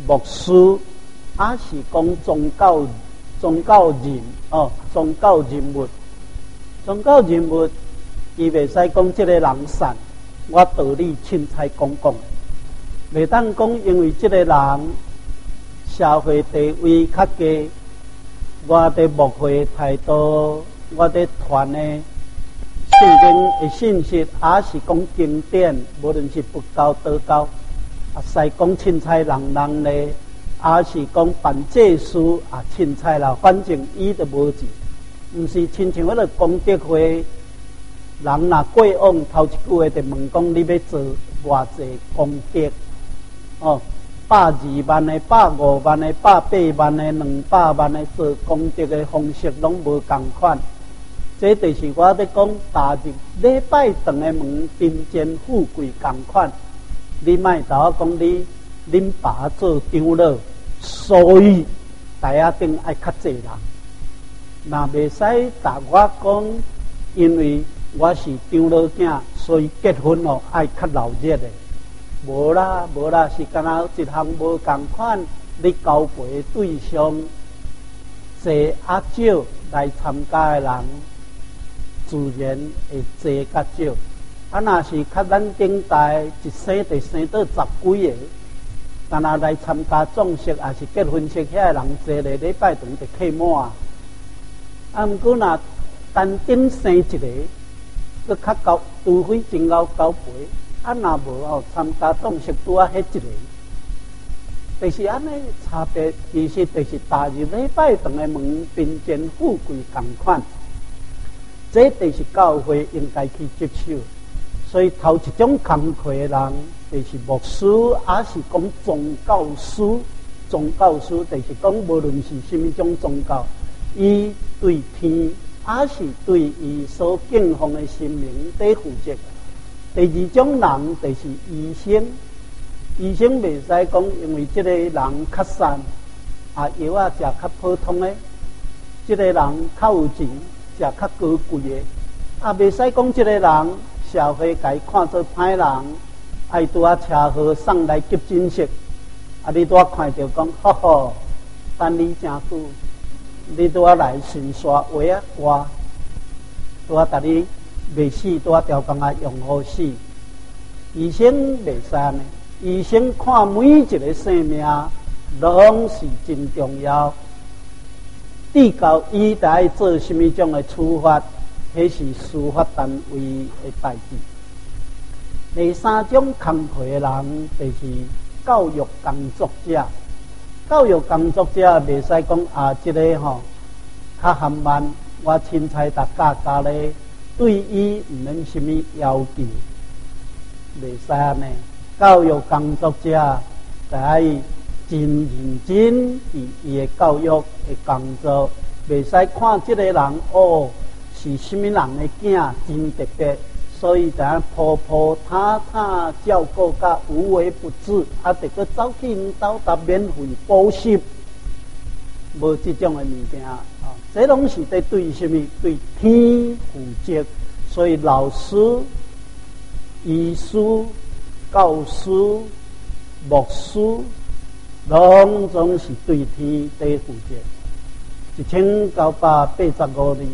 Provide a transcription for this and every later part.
牧师，还是讲宗教人哦，宗教人物，宗教人物，伊袂使讲这个人善，我道理凊彩讲，袂当讲因为这个人社会地位较低，我的牧会态度，我的传的圣经的信息，也是讲经典，无论是佛教、道教，使讲凊彩人咧，也是讲办祭事啊凊彩啦，反正伊都无钱，毋是亲像迄个功德会，人若过往头一句话就问讲你要做偌济功德哦，120万的、150万的、180万的、200万的做功德的方式拢无共款。这就是我在讲大日礼拜堂的门贫贱富贵共款。你莫甲我讲恁爸做长老，所以台下顶爱较济人，那袂使答我讲，因为我是长老囝，所以结婚哦爱较闹热的。无啦，是敢若一项无共款。你交陪对象济啊少来参加的人，自然会济较少。啊，若是较咱顶代一生就生到10几个，敢若来参加葬式也是结婚式，遐人济咧，礼拜堂就客满。啊，毋过若单顶生一个，佮较高，除非真够交陪。啊，若无哦，参加葬式拄啊迄一个，就是安尼差别。其实就是大日礼拜堂的门贫贱富贵共款，这就是教会应该去接受。所以头一种工课的人，就是牧师，也是讲宗教师。宗教师就是讲，无论是什么种宗教，伊对天，也是对伊所敬奉的神明在负责。第二种人就是医生，医生袂使讲，因为这个人较善，啊药啊食较普通的，这个人较有钱，食较高贵的，啊袂使讲这个人社会甲伊看做歹人，爱拄啊车祸送来急诊室，啊你拄啊看到讲，吼吼，等你真久，你拄啊来巡刷话啊话，拄啊甲你。袂死拄啊条工啊用好死，医生袂使呢。医生看每一个生命，拢是真重要。至到伊在做什么种的处罚，迄是司法单位的代志。第三种工课的人，就是教育工作者。教育工作者袂使讲啊，这个吼较含慢，我凊彩搭教咧。对伊毋免什么要求，袂使安尼。教育工作者在真认真伊的教育的工作，袂使看这个人哦是什么人的囝，真特别，所以咱婆婆塔塔照顾甲无微不至，啊，得个走去因兜搭免费补习，无这种的物件。这拢是在对什么？对天负责，所以老师、医师、教师、牧师，拢总是对天在负责。1985年，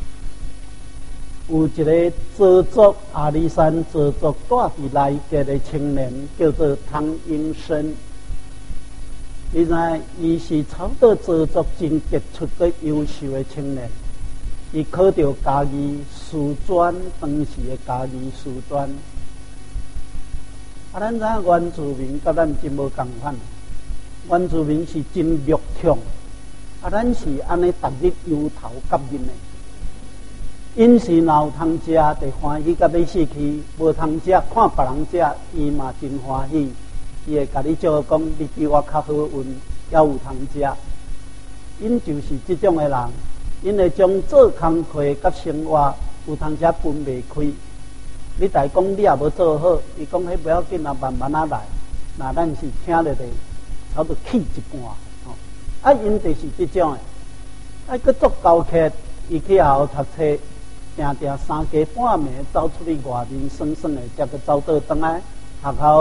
有一个做作阿里山做作带伫内地的青年，叫做汤英生。你知，伊是操作做作真杰出的优秀的青年，伊考到家己师专，当时的家己师专。啊，咱知原住民甲咱真无共款，原住民是真略强，啊，咱是安尼逐日忧头夹面的。因是若有通食，就欢喜甲要死去；无通食，看别人食，伊嘛真欢喜。伊会甲你照讲，你比我较好运，也有通食。因就是这种的人，因会将做工课甲生活有通食分袂开。你大讲你也无做好，伊讲迄不要紧啊，慢慢来。那咱是听落来，差不多气一半。啊，因就是这种的。啊，佮做高客，伊去学校读册，定3更半暝走出去外面，爽爽的，才佮走倒转来学校。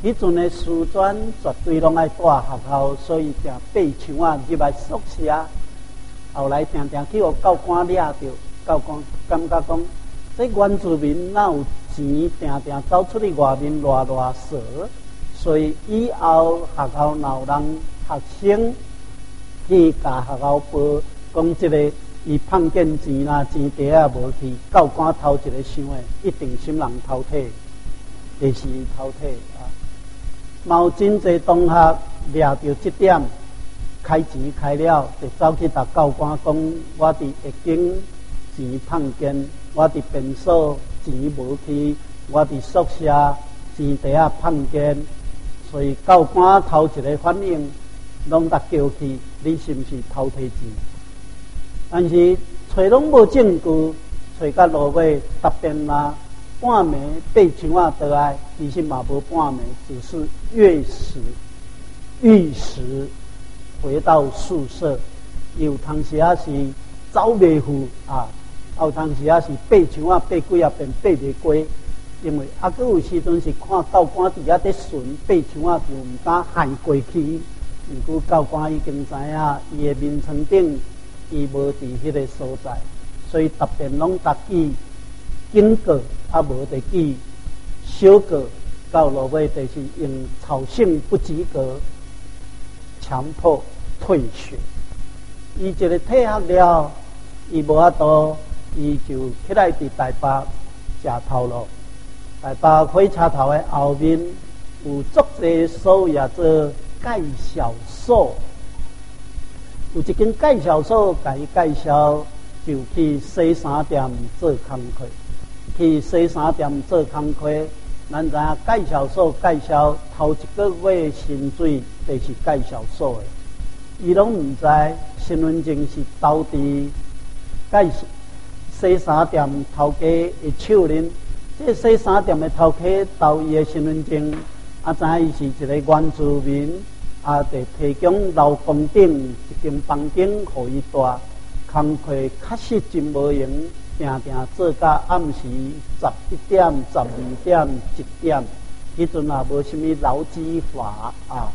迄阵的师专绝对拢爱带学校，所以定爬墙啊入来宿舍。后来定定去互教官掠着，教官感觉讲，这原住民哪有钱，定定走出去外面乱踱踅，所以以后学校若有人学生去甲学校报，讲这个伊碰见钱啦，钱袋啊无去，教官头一个想的，一定心人偷摕，就是偷摕啊。毛真侪同学掠着这点。开钱开了，就走去甲教官讲：我伫月经钱碰见，我伫便所钱无去，我伫宿舍钱袋啊碰见。所以教官头一个反应，拢甲叫去，你是毋是偷摕钱？但是找拢无证据，找到落尾答辩嘛，半暝爬墙啊倒来，其实嘛无半暝，只是月时玉石。回到宿舍，有当时啊是走袂赴啊，有当时啊是爬墙啊爬几啊遍爬袂过，因为啊，佮有时阵是看教官伫遐在巡爬墙啊，就毋敢行过去。毋过教官已经知影伊的面床顶，伊无伫迄个所在，所以特别拢搭记警告，啊无得记小告，到落尾就是用操性不及格。强迫退学，伊一个退学了，伊无法度，伊就起来伫台北食头路。台北火车头的后面有足侪所也做介绍所，有一间介绍所，甲伊介绍就去洗衫店做工课，去洗衫店做工课。咱知影介绍所介绍头一个月薪水，就是介绍所的，伊拢毋知身份证是投伫介洗衫店头家的手里。这洗衫店的头家投伊的身份证，啊，知影伊是一个原住民，啊，得提供劳工顶一间房间互伊住，工课确实真无用。定定做到暗时11点、12点、1点，迄阵也无什么劳基法啊。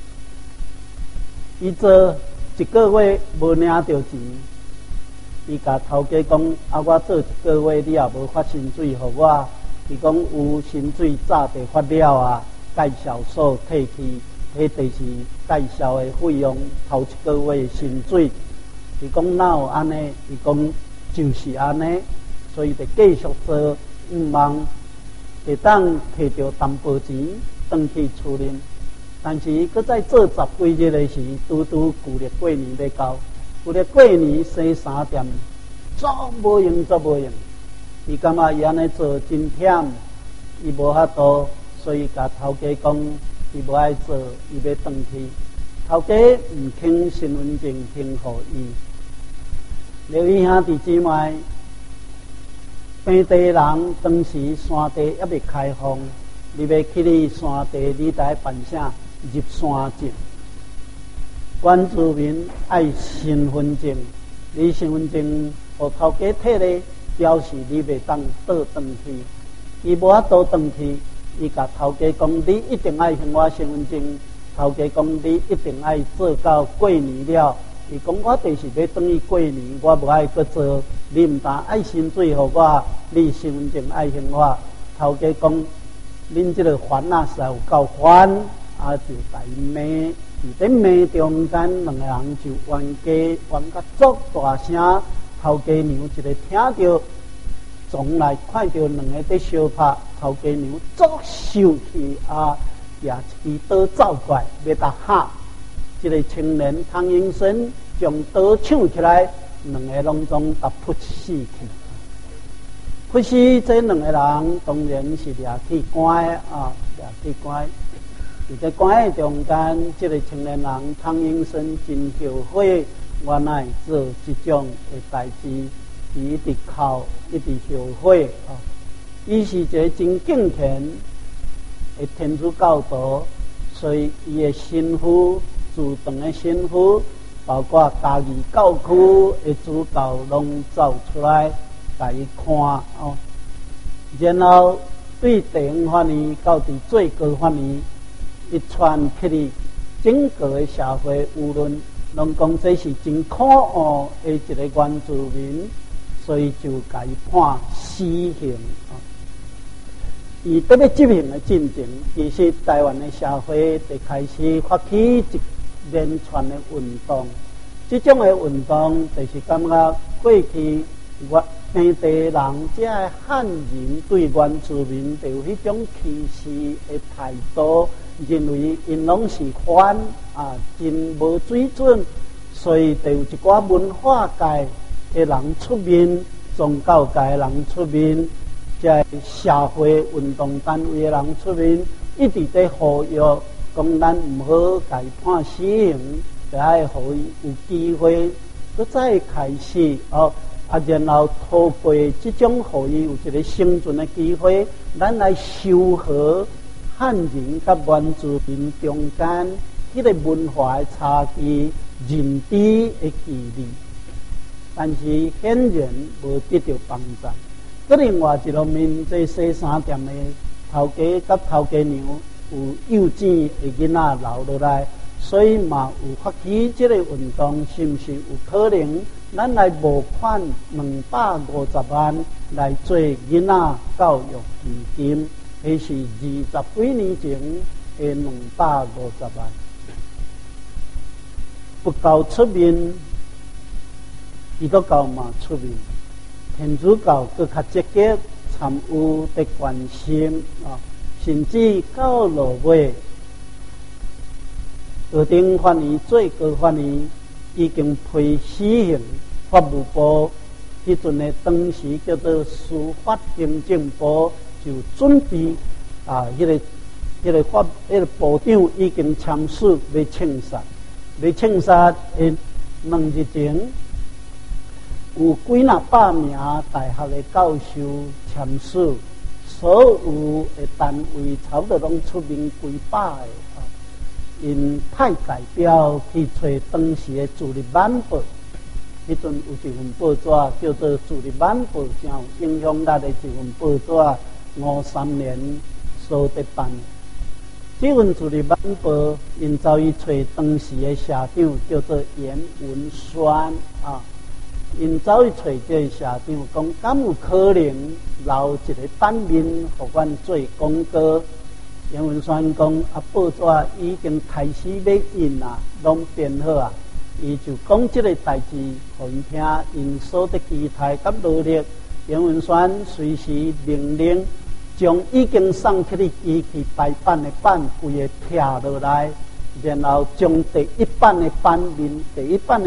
伊做一个月无领到钱，伊甲头家讲：啊，我做一个月，你也无发薪水互我。伊讲有薪水早就发了啊，介绍所退去，迄就是介绍的费用，头一个月薪水。伊讲哪有安尼？伊讲。就是安尼，所以就继续做，毋望会当摕到淡薄钱，转去厝里。但是佮在做10几日的时，拄拄旧历过年要到，旧历过年洗衫店，足无用，足无用。伊感觉伊安尼做真忝，伊无法度，所以甲头家讲，伊无爱做，伊要转去。头家毋肯身份证听互伊。刘伊兄弟姊妹，本地人当时山地还未开放，你要去你山地，你得办啥入山证。原住民爱身份证，你身份证互头家摕咧，表示你袂当倒转去。伊无法倒转去，伊甲头家讲：你一定爱还我身份证。头家讲：你一定爱做到过年了。伊讲我就是要转去过年，我无爱搁做。你毋但爱薪水互我，你身份证爱还我。头家讲，恁这个烦啊，实在有够烦，啊就大骂。伫咧骂中间，两个人就冤甲足大声。头家娘一个听到，从来看到两个在相拍，头家娘足生气啊，也一支刀走过来，要甲喊。这个青年唐英生将刀抢起来，两个拢总甲扑死去。扑死这两个人当然是掠去关的啊，掠去关。伫在关的中间，这个青年人唐英生真后悔，原来做这种的代志，伊一直哭，一直后悔啊。伊是一个真敬虔的天主教徒，所以伊的身妇。自长的身妇，包括家己教区的主教，拢走出来甲伊看哦。然后对地方法院到伫最高法院，一传起哩，整个的社会舆论拢讲这是真可恶的一个原住民，所以就该判死刑。伊特别执行的进程，其实台湾的社会就开始发起一连串的运动。这种的运动，就是感觉过去平地人这个汉人对原住民就有迄种歧视的态度，认为因拢是反真无水准，所以就有一寡文化界的人出面，宗教界的人出面，这社会运动单位的人出面，一直在呼吁，讲咱唔好该判死刑。就爱互伊有机会，搁再开始然后透过这种互伊有一个生存的机会，咱来修和汉人甲原住民中间迄个文化的差距、认知的距离。但是显然无得到帮助。搁另外一方面，这西餐店的头家甲头家娘有幼稚的囡仔留落来。所以嘛，有发起这个运动，是不是有可能咱来募款250万来做囡仔教育基金？迄是20几年前的250万，不够出面，伊都够嘛出面。天主教更较积极参与的关心甚至到落尾。高等法院、最高法院已经批死刑，法务部迄阵的当时叫做司法行政部，就准备迄个部长已经签署要枪杀的2日前，有几若百名大学的教授签署，所有的单位差不多拢出面几百个。因派代表去找当时的《自立晚报》，迄阵有一份报纸叫做《自立晚报》，真有影响力的一份报纸，53年所得办。这份《自立晚报》因走去找当时的社长叫做严文宣因走去找这个社长，讲敢有可能留一个版面，互阮做广告。严文宣讲报纸已经开始要印拢编好伊就讲这个代志，互因听，因所得期待甲努力。严文宣随时命令，将已经送去的机器排版的版规个撇落来，然后将第一版的版面的下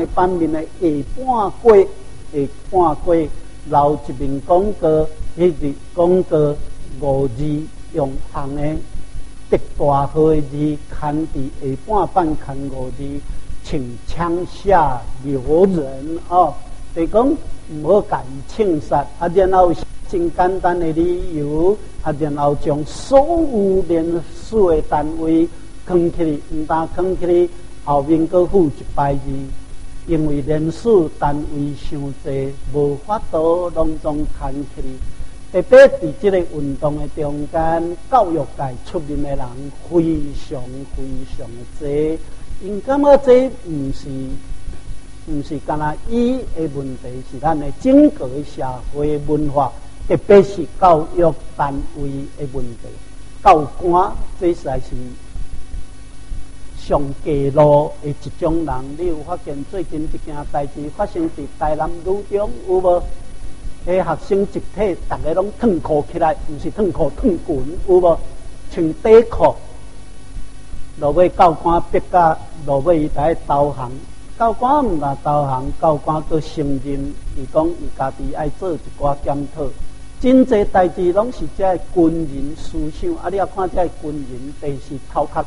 半过留一面广告，迄个广告5字用红的。特大号的字刊伫下半版刊5字，请枪下留人就讲唔好甲伊枪杀然后真简单的理由然后将所有联署的单位囥起来，唔但囥起来，后面搁附一排字，因为联署单位伤济，无法度拢总刊起来。特别在这个运动的中间，教育界出面的人非常的多。因感觉这唔是干那伊的问题，是咱的整个社会文化，特别是教育单位的问题。教官这实在是上街路的一种人。你有发现最近一件代志发生在台南路中有无？学生集体，大家拢脱裤起来，不是脱裤脱裙，有无？穿短裤，落尾教官逼甲落尾伊在投降，教官唔敢投降，教官佫承认，伊讲伊家己爱做一寡检讨。真济代志拢是这军人思想，你要看这军人，第是头壳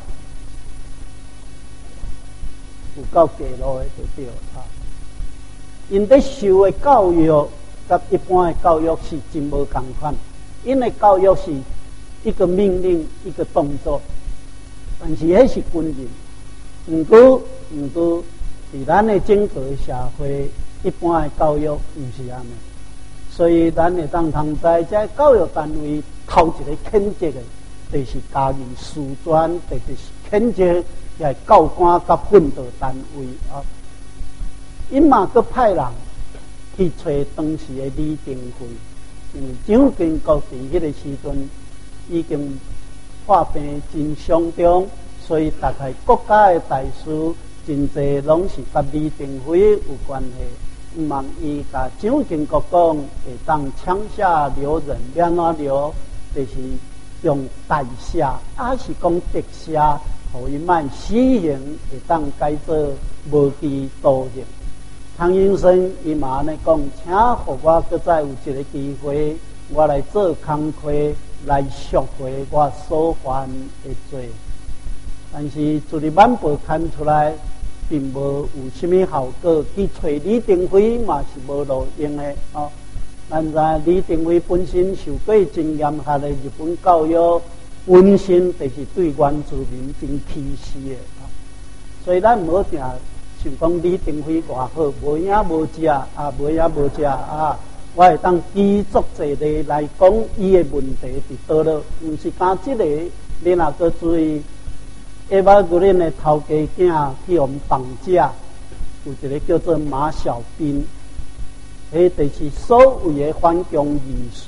有够低落的就对因在受的教育。甲一般的教育是真无同款，因为教育是一个命令、一个动作，但是迄是军人。毋过，伫咱的整个社会，一般的教育毋是安尼。 所以咱会当通知这教育单位头一个谴责的，就是嘉义师专，特别是谴责也教官甲训导单位啊。因嘛阁派人去找当时的李登辉，因为蒋经国伫迄个时阵已经破病真伤重，所以大概国家的大事真侪拢是甲李登辉有关系。毋茫伊甲蒋经国讲会当枪下留人，免怎留？就是用代写，还是讲特写，互伊莫死刑会当改做无期徒刑。汤英生伊嘛安尼讲，请互我搁再有一个机会，我来做工课来赎回我所犯的罪。但是自己晚报刊出来，并无有什么效果。去找李登辉嘛是无路用的哦。咱知李登辉本身受过真严格的日本教育，本身就是对原住民真歧视的啊。所以咱无定想讲李登辉偌好，无影无食啊，无影无食啊。我会当举足侪例来讲伊的问题伫倒落，毋是单即个。你若搁注意，下摆古恁的头家囝去互绑架，有一个叫做马小兵，迄就是所谓的反共意识。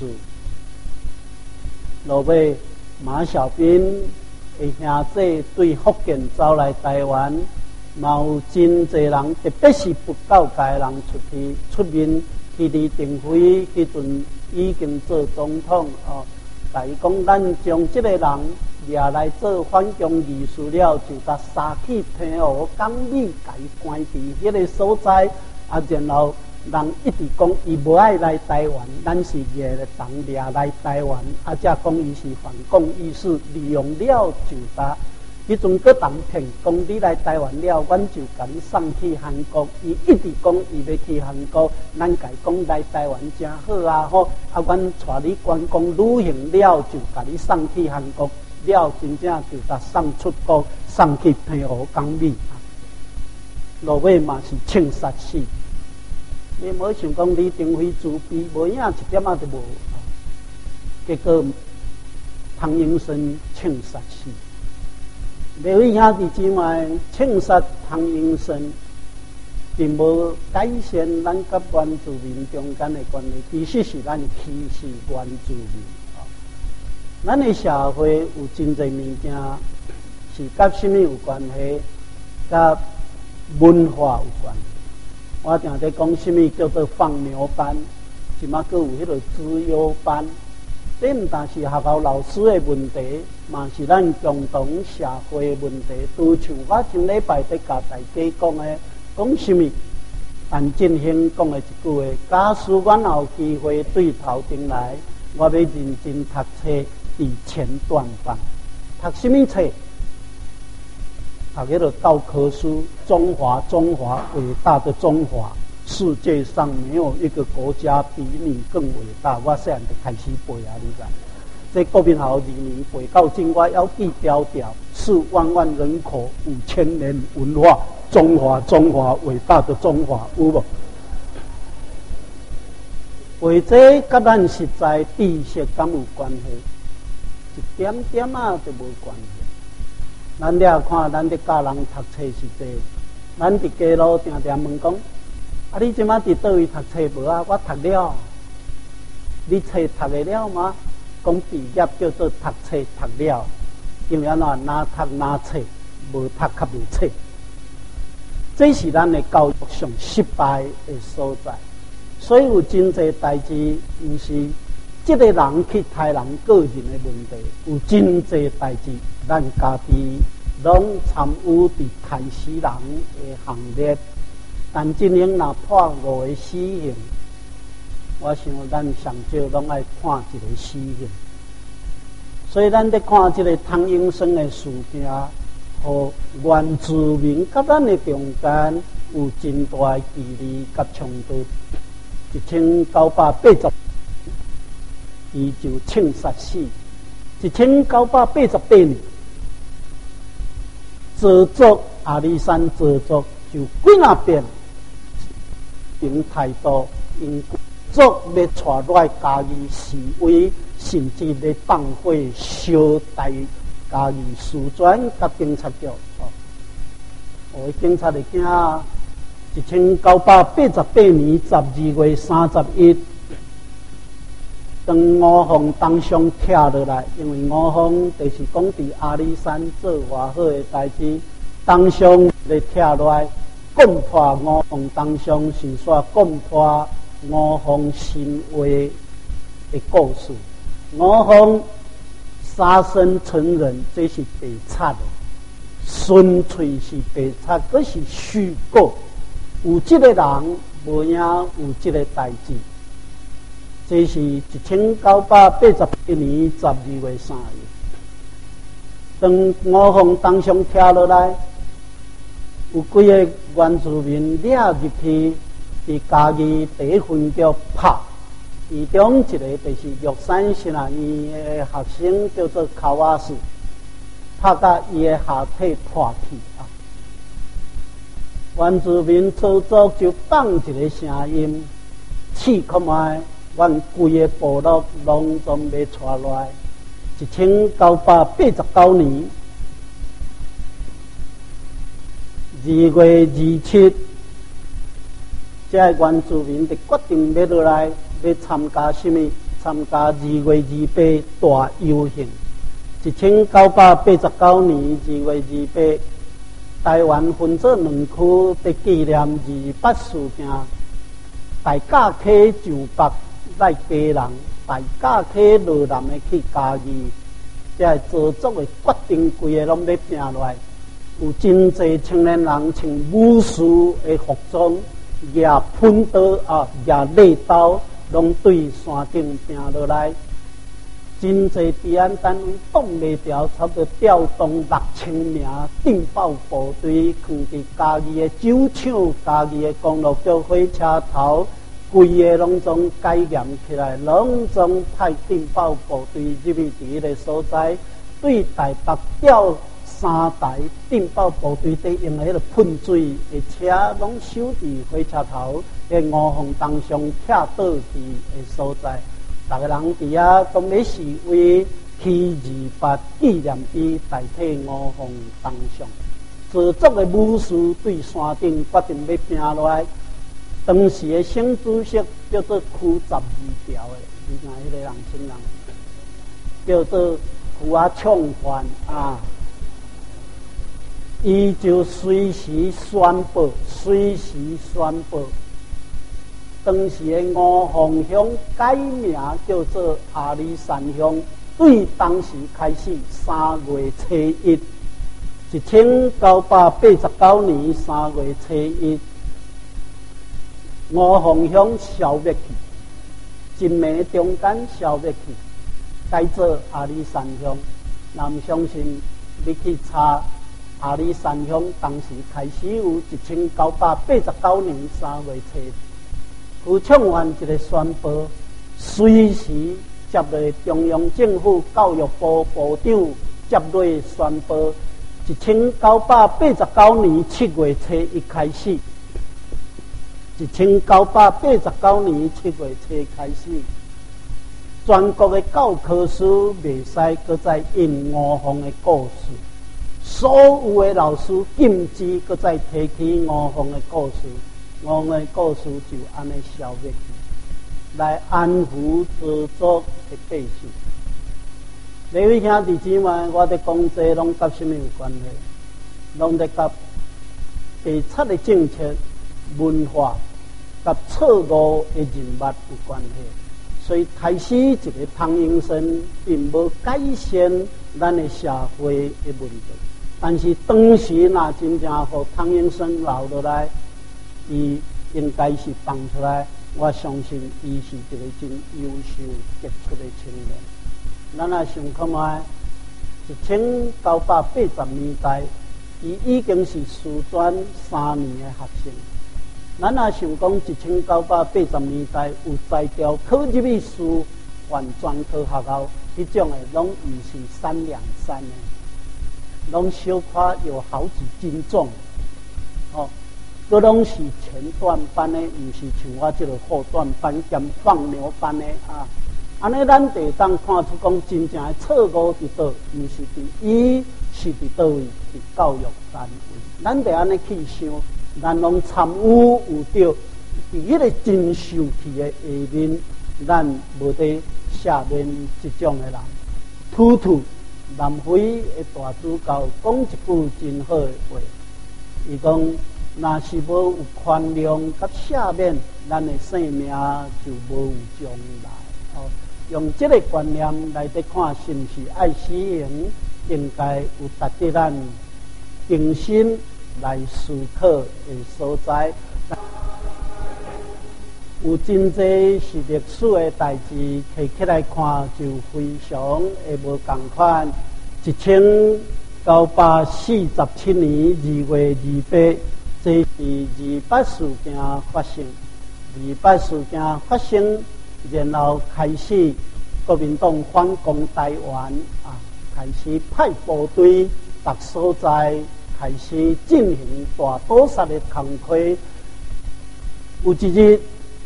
落尾马小兵的兄弟对福建走来台湾。嘛有真侪人，特别是不教界人出面去李登辉迄阵已经做总统哦，甲伊讲咱将这个人抓来做反共义士了，就甲杀去平湖港美，甲伊关伫迄个所在，啊，然后人一直讲伊无爱来台湾，咱是惹人抓来台湾，啊，才讲伊是反共意识，利用了就打。迄阵个人骗讲你来台湾了，阮就甲你送去韩国。伊一直讲伊要去韩国，咱甲伊讲来台湾真好啊！吼，啊，阮带你观光旅行了，就甲你送去韩国了，真正就甲送出国，送去平湖港美。落尾嘛是枪杀死。你无想讲李登辉自闭，无影一点仔都无。结果汤英生枪杀死。每位兄弟姊妹，枪杀汤英生，并无改善咱甲原住民中间的关系，其实是咱歧视原住民。咱的社会有真侪物件是甲什么有关系？甲文化有关系。我定在讲什么叫做放牛班，即马佫有迄个资优班。这毋但是学校老师的问题，嘛是咱共同社会的问题。都像我上礼拜在甲大家讲的，讲什么？范振兴讲的一句话：假使阮有机会对头前来，我要认真读册，伫前段班。读什么册？读迄个教科书，中华伟大的中华。世界上没有一个国家比你更伟大。我细汉就开始背啊，你知？这国民校里面背到今，我要记条条：4万万人口，5000年文化，中华伟大的中华，有无？背这甲咱实在知识敢有关系？一点点啊都无关系。咱了看，咱咧教人读册是这，咱伫街路定定问讲。啊！你即马伫倒位读册无啊？我读了。你册读得了吗？讲毕业叫做读册读了，因为安怎哪读哪册，无读较无册。这是咱的教育上失败的所在。所以有真侪代志，毋是这个人去害人个人的问题，有真侪代志，咱家己拢参与伫害死人的行列。但真英若判5个死刑，我想咱上少拢爱判一个死刑。所以咱在看这个汤英生的事件，和原住民甲咱的中间有真大的距离甲冲突。1980，伊就枪杀死。1988年，泽族阿里山泽族就几那遍。因态度，因足要带来家己示威，甚至要放火烧大家己书转甲警察局。哦，警察的囝1988年12月31日，当吴凤当上拆落来，因为吴凤就是讲伫阿里山做偌好的代志，当上咧拆落来，攻破吴凤当上是说攻破吴凤神话的故事。吴凤杀身成仁，这是白贼的，纯粹是白贼，佫是虚构。有这个人，无影有这个代志。这是1981年12月3日，当吴凤当上拆落来，有几个原住民掠入去，伫家己第一分局拍。其中一个就是玉山实验院的学生，叫做卡瓦斯，拍到伊的下体破去啊！原住民操作就放一个声音，试看卖，阮规个部落拢总要带来。1989年2月27日，这原住民就决定要落来。要参加什么？参加2月28大游行。1989年2月28，台湾分做2区，在纪念28事件。大甲溪上北来家人，大甲溪落南的去嘉义，这做作的决定，规个拢要拼落来。有真侪青年人穿武士的服装，拿喷刀啊，拿猎刀。拢对山顶拼落来，真侪治安单位挡袂牢，差不多调动6000名电报部队，放伫家己的酒厂、家己的公路局火车头，规个拢总改严起来，拢总派电报部队入去伫个所在，对台北调3台电报部队在用迄个喷水的车，拢守伫火车头。个吴凤当上拆倒去的所在，逐个人伫遐讲要示威，去28纪念碑代替吴凤当上。自作的武士对山顶决定要拼落来。当时的省主席叫做区12条的，你看迄个人姓人，叫做区啊创办啊。伊就随时宣布，当时的吴凤乡改名叫做阿里山乡，对当时开始3月初1 1989年3月初1，吴凤乡消灭去，真名中间消灭去，改做阿里山乡。咱相信你去查。阿里山乡当时开始有1989年3月初1，区创完一个宣布，随时接落中央政府教育部部长接落宣布，1989年7月初1开始，1989年7月初1开始，全国的教科书袂使搁再印吴凤的故事。所有的老师禁止搁再提起吴凤的故事，吴凤的故事就安尼消灭去，来安抚自作的百姓。各位兄弟姊妹，我伫讲这拢甲什么有关系？拢伫甲地产的政策、文化、甲错误的人物有关系。所以开始一个唐英生并无改善咱的社会的问题。但是当时若真正互唐英生留落来，伊应该是放出来。我相信伊是一个真优秀杰出的青年。咱若想看卖，1980年代，伊已经是师专3年的学生。咱若想讲1980年代有才调考入去师范专科学校，迄种的拢伊是3两3的。拢小可有好几斤重，哦， 佮拢是前段班的，毋是像我这个后段班兼放牛班的啊。安尼咱就当看出讲真正的错误伫倒，毋是伫伊，是伫倒位？伫教育单位。咱得安尼去想，咱拢参与有着伫迄个真受气的下面，咱无得下面即种的人。突突南非的大主教讲一句真好的话，伊讲：若是无有宽容甲赦免，咱的生命就无有将来。哦，用这个观念来得看，是毋是爱死刑应该有值得咱重新来思考的所在。有真侪是历史的代志，摕起来看就非常的无共款。1947年2月28，这是28事件发生。28事件发生，然后开始国民党反攻台湾啊，开始派部队各所在开始进行大屠杀的工作。有一日，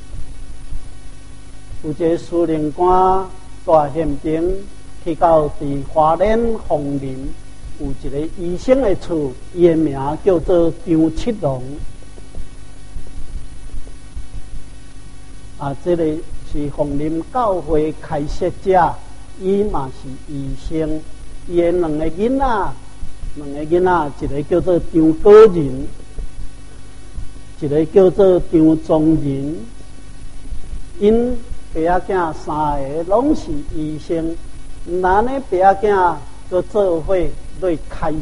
有一个司令官大宪兵去到伫花莲凤林，有一个医生的厝，伊的名叫做张七龙。啊，这个是凤林教会开设者，伊嘛是医生。伊的两个囡仔，一个叫做张果仁，一个叫做张宗仁。因爸仔囝三个拢是医生，那呢爸仔囝佮做伙来开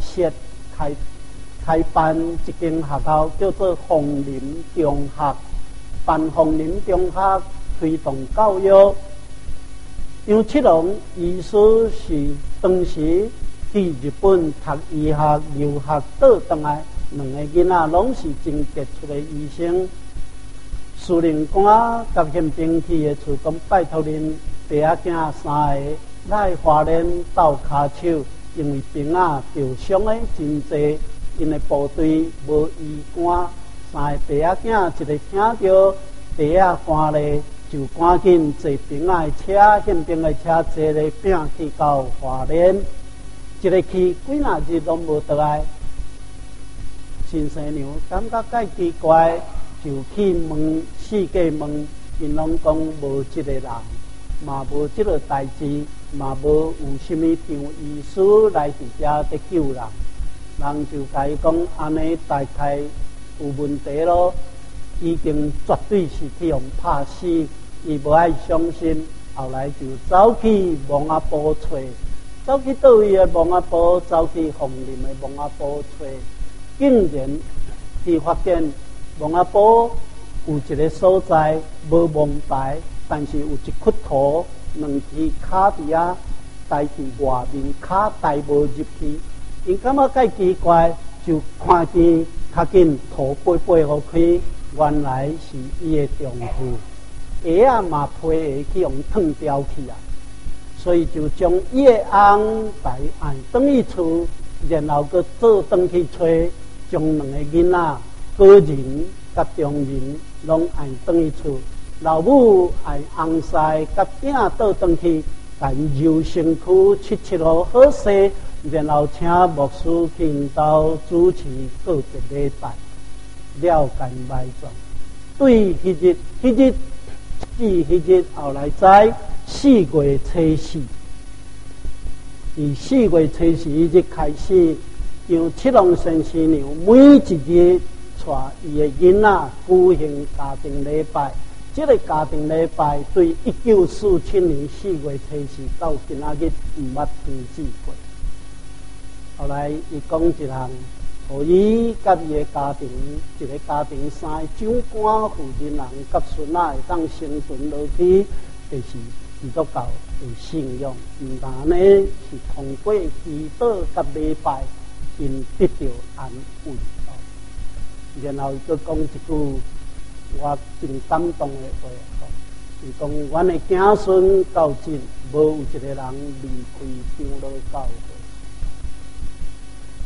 办一间学校，叫做凤林中学。办凤林中学推动教育。张七龙医师是当时去日本读医学、留学倒转来，两个囡仔拢是真杰出的医生。司令官甲宪兵去的厝讲，拜托恁爸仔囝三个来花莲斗骹手，因为兵仔受伤的真济，因的部队无医官。三个爸仔囝一个听到地仔寒咧，就赶紧坐兵仔的车、宪兵的车，坐咧拼去到花莲。一个去几若日拢无倒来，新生娘感觉介奇怪，就去问四界问，因拢讲无这个人，嘛无这个代志，嘛无有什么张医师来伫遮得救人。人就甲伊讲，安尼大概有问题咯，已经绝对是去用拍死，伊无爱相信。后来就走去蒙阿波找，走去倒位的蒙阿波，走去凤林的蒙阿波找，竟然去发现蒙阿波有一个所在无蒙台，但是有一窟土，两只脚伫遐待伫外面，脚待无入去。因感觉介奇怪，就看见较紧土背互开，原来是伊的丈夫，鞋嘛皮下去用烫掉去啊，所以就将伊的翁带按转去厝，然后佮做转去找，将两个囡仔果仁甲中仁拢按转去厝，老母按翁婿甲囝倒转去，但揉身躯7号好势。然后请牧师去因兜主持告别礼拜，了解埋葬。对迄日至迄日后来在4月初4，伫4月初4日开始，由七龙先生娘每一日带伊的囡仔举行家庭礼拜。这个家庭礼拜对1947年4月初4到今仔日毋捌停止过。后来，伊讲一项，互伊甲伊的家庭，一个家庭3个长官、负责人甲孙仔会当生存落去，就是基督教的信仰。毋但呢是通过祈祷甲礼拜，因得到安慰。然后伊佫讲一句我真感动的话，伊讲：阮的子孙到今，无有一个人离开长老教会。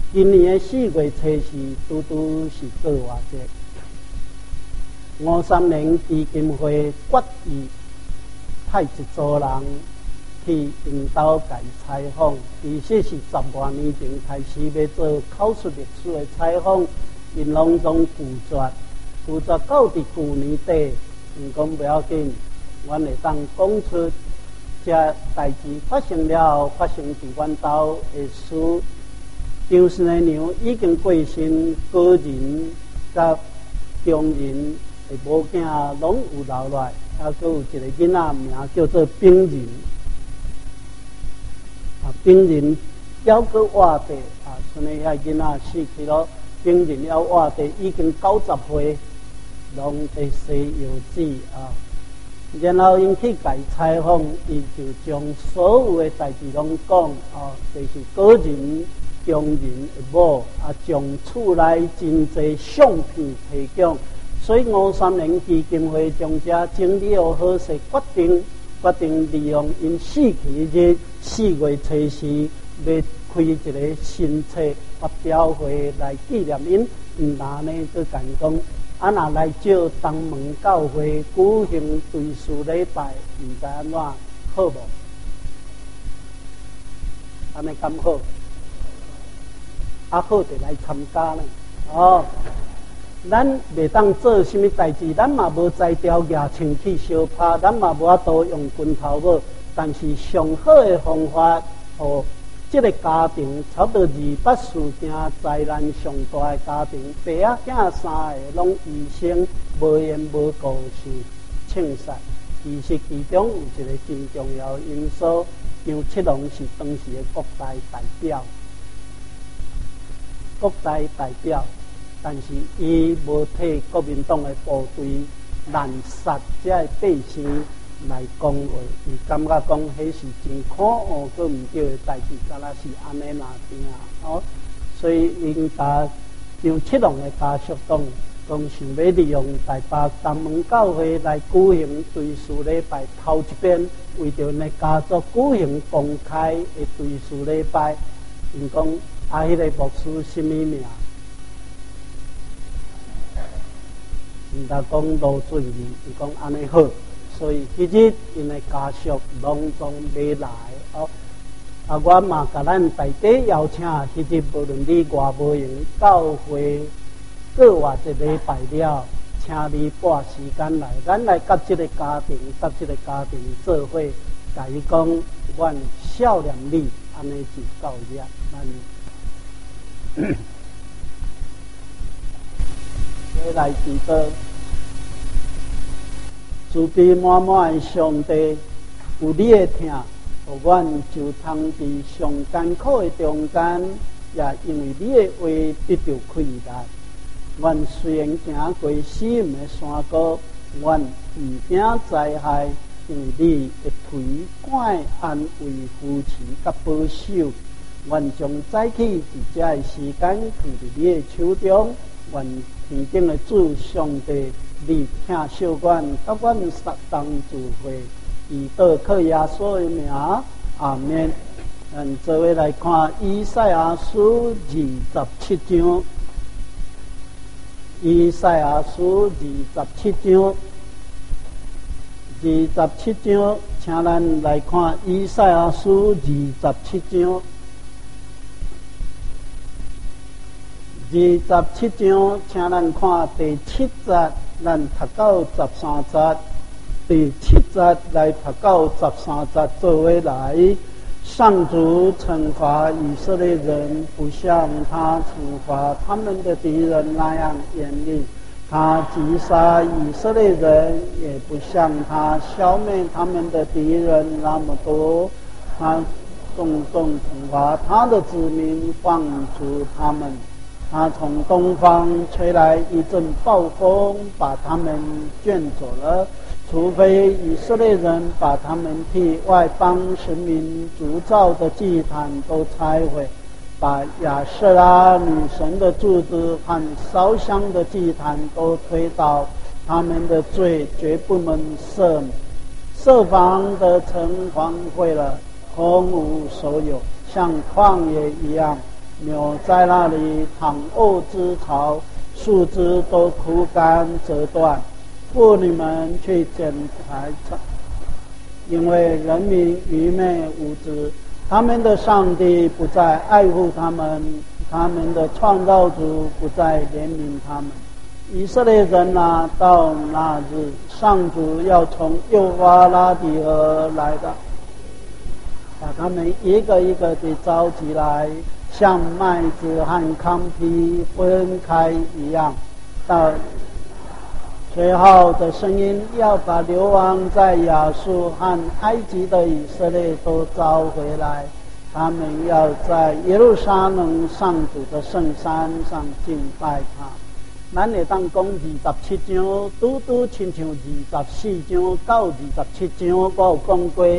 今年的4月初4，拄拄是过活节。530基金会决议派一组人去因兜甲伊采访，其实是10多年前开始要做口述历史的采访，因拢总拒绝到伫去年底，因讲不要紧，阮会当讲出这代志发生了，发生伫阮兜的事。张新的娘已经过身，个人甲中人的某囝拢有留落，还佫有一个囡仔名叫做冰人。冰人还佫活地剩下遐囡仔死去咯。冰人还活地已经90岁，拢在西药子然后因去甲伊采访，伊就将所有的代志拢讲就是个人。中人的某将厝内真侪相片提供，所以530基金会将这整理好势，决定利用因死去日4月初4，要开一个新册发表会来纪念因。那呢，就讲若来照东门教会举行追思礼拜，唔知安怎好无？安尼咁好？好就来参加呢。咱袂当做什么代志，咱嘛无才调牙穿去相拍，咱嘛无法度用拳头舞。但是上好的方法，互这个家庭差不多200事件灾难上大的家庭，爸仔囝3个拢医生无缘无故是庆杀。其实其中有一个真重要的因素，张七龙是当时的国代代表。但是伊无替国民党的部队滥杀这些百姓来讲话，伊感觉讲迄是真可恶，佫毋对的代志，敢若是安尼那边所以因甲张七龙的家属讲想要利用台北东门教会来举行追思礼拜，头一遍为着因的家族举行公开的追思礼拜，因讲。迄个牧师什么名？毋得讲罗俊义，伊讲安尼好，所以其实因的家属拢总要来我嘛甲咱大家邀请，其实无论你外无用，教会过活一礼拜了，请你拨时间来，咱来甲这个家庭做伙，甲伊讲，阮孝念你，安尼是够热，咱。来祈祷，慈悲满满的上帝，有你的疼，互阮就通伫上艰苦的中间，也因为你的话得到开达。阮虽然行过死荫的山谷，阮遇惊灾害，因为你的推广安慰扶持甲保守。愿将早起伫这个时间放伫你的手中，愿天顶的主上帝，你听小阮，甲阮撒当聚会，以祷靠耶稣的名，阿免。做伙来看以赛亚书27章，以赛亚书27章，27章，请咱来看以赛亚书27章。27章，请咱看第7节，咱读到13节。第7节来读到13节，作为来，上主惩罚以色列人，不像他惩罚他们的敌人那样严厉；他击杀以色列人，也不像他消灭他们的敌人那么多。他重重惩罚他的子民，放逐他们。他从东方吹来一阵暴风，把他们卷走了。除非以色列人把他们替外邦神明铸造的祭坛都拆毁，把亚舍拉女神的柱子和烧香的祭坛都推倒，他们的罪绝不能赦免。设防的城荒废了，空无所有，像旷野一样。 牛在那里躺卧之巢，树枝都枯干折断，妇女们去捡柴草，因为人民愚昧无知，他们的上帝不再爱护他们，他们的创造主不再怜悯他们。以色列人啊，到那日，上主要从幼发拉底河来的，把他们一个一个地召集来，像麦子和糠皮分开一样。到随后的声音要把流亡在亚述和埃及的以色列都招回来，他们要在耶路撒冷上主的圣山上敬拜他。咱会当讲27章，拄拄亲像24章到27章，我有讲过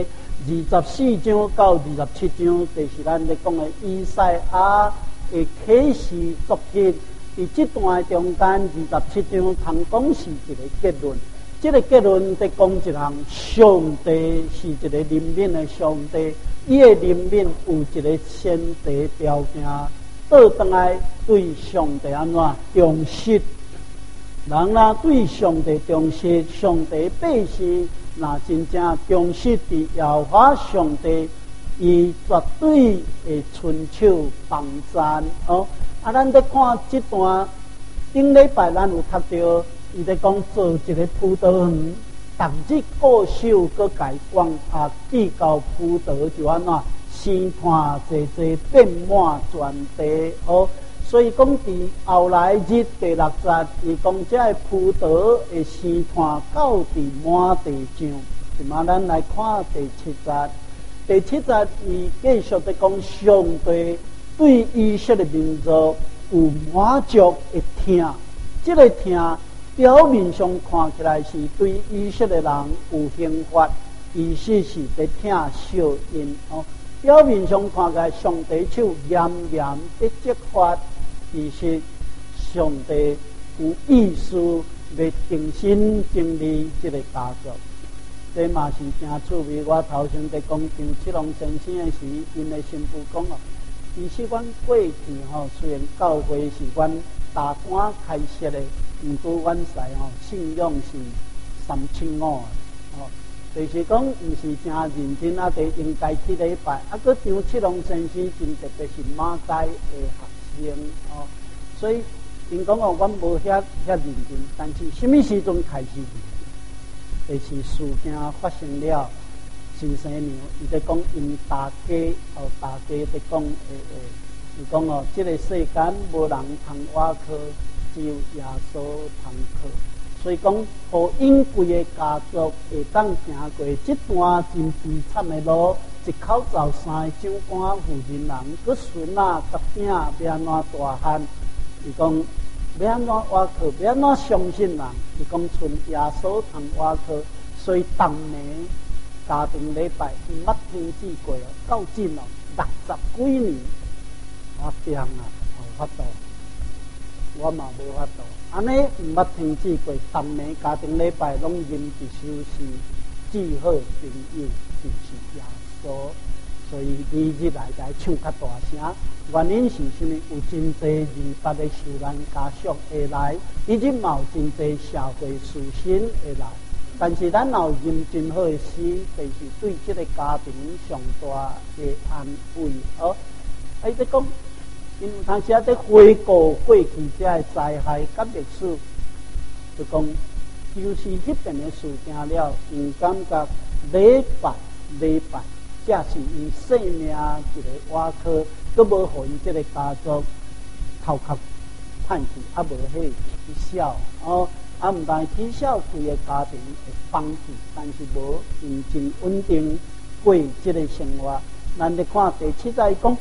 24章到27章，就是咱咧讲的以赛亚的启示作品。伫这段中间27章，通讲是一个结论。这个结论在讲一项，上帝是一个灵敏的上帝，伊的灵敏有一个先决条件。倒转来对上帝安怎忠实？人若对上帝忠实，上帝百姓若真正忠实伫耶和华上帝，伊绝对会伸手帮赞哦。咱在看这段顶礼拜，咱有读到伊在讲做一个葡萄园，逐日各手各改光寄到葡萄就安怎？生炭济济遍满全地哦，所以讲伫后来日第6节，伊讲这个葡萄的生炭到伫满地上。即嘛，咱来看第7节。第7节伊继续在讲上帝对以色列民族有满足的听，这个听表面上看起来是对以色列人有刑罚，其实是在听小音哦。表面上看起来，上帝手严严的责罚，其实上帝有意思要定心经历这个家族。这嘛是真趣味。我头先在讲张七龙先生的时，因的新妇讲哦，其实阮过去虽然教会是阮大官开设的，毋过阮师信仰是3,500哦。就是讲，毋是真认真就应该去礼拜。个张七龙先生真特别是马街的学生哦，所以因讲哦，阮无遐认真，但是什么时阵开始？就是事件发生了，新生娘伊在讲因大家大家在讲伊讲哦，这个世间无人通瓦靠，只有耶稣通靠。所以讲，互因规个家族会当行过这段真悲惨的路，一口罩3个长官负人人，佮孙啊、甲囝要安怎大汉？伊讲要安怎瓦靠？要安怎相信人？伊讲剩耶稣通瓦靠，所以当年家庭礼拜毋捌停止过哦，到今哦60几年，我掂啊，无法度，我嘛无法度。安尼毋捌停止过，当年家庭礼拜拢因一首是至好朋友就是耶稣，所以日日来唱较大声。原因是啥物？有真侪200个受难家属会来，以及嘛有真侪社会事情会来。但是咱有认真好的事，就是对这个家庭上大的安慰哦。在讲。因为当时在回顾过去这个灾害甲历史，就讲就是迄边的事件了，因感觉礼拜，这是因生命一个瓦靠，佮无互因这个家族头壳叛去，无迄起笑哦，毋但起笑，规个家庭会放弃，但是无认真稳定过这个生活。咱来看第7节讲。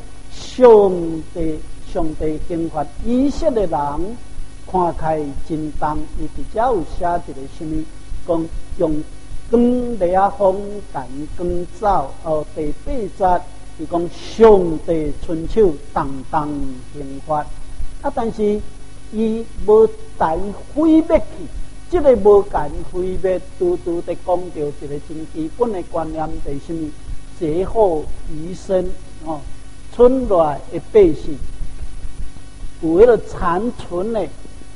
上帝刑罚以色列人，看开真重。伊直接有写一个什么？讲用光烈风赶光走。第8节伊讲上帝伸手重刑罚。但是伊无但毁灭去，这个无但毁灭，拄在讲到一个真基本的观念，就是什么？劫后余生哦。村内的百姓， 有迄个残存的。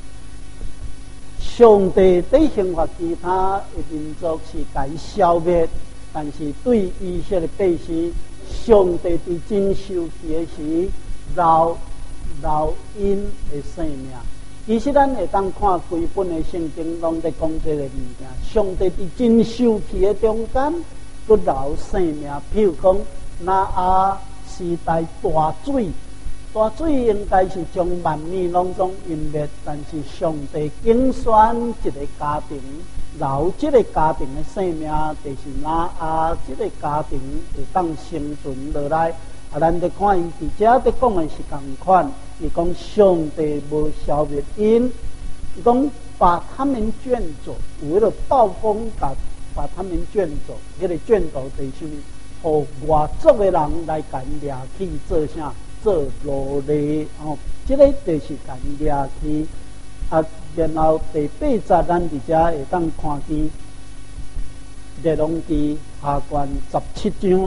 上帝对刑罚其他的民族是该消灭，但是对以色列百姓，上帝伫真受气的时，饶因的性命。其实咱会当看规本的圣经，拢在讲这个物件。上帝伫真受气的中间，佮饶性命。譬如讲，那亚时代大水。大水应该是将万民拢总淹灭，但是上帝拣选一个家庭，留这个家庭的性命，就是拿这个家庭会当生存落来。咱在看伊伫遮在讲的是同款，伊讲上帝无消灭因，伊讲把他们卷走，有迄个暴风把他们卷走，迄个卷走就是什么？互外族的人来甲掠去做啥？做奴隶哦，这个就是甲掠去啊。然后第八节咱伫遮会当看见列王记下卷17章。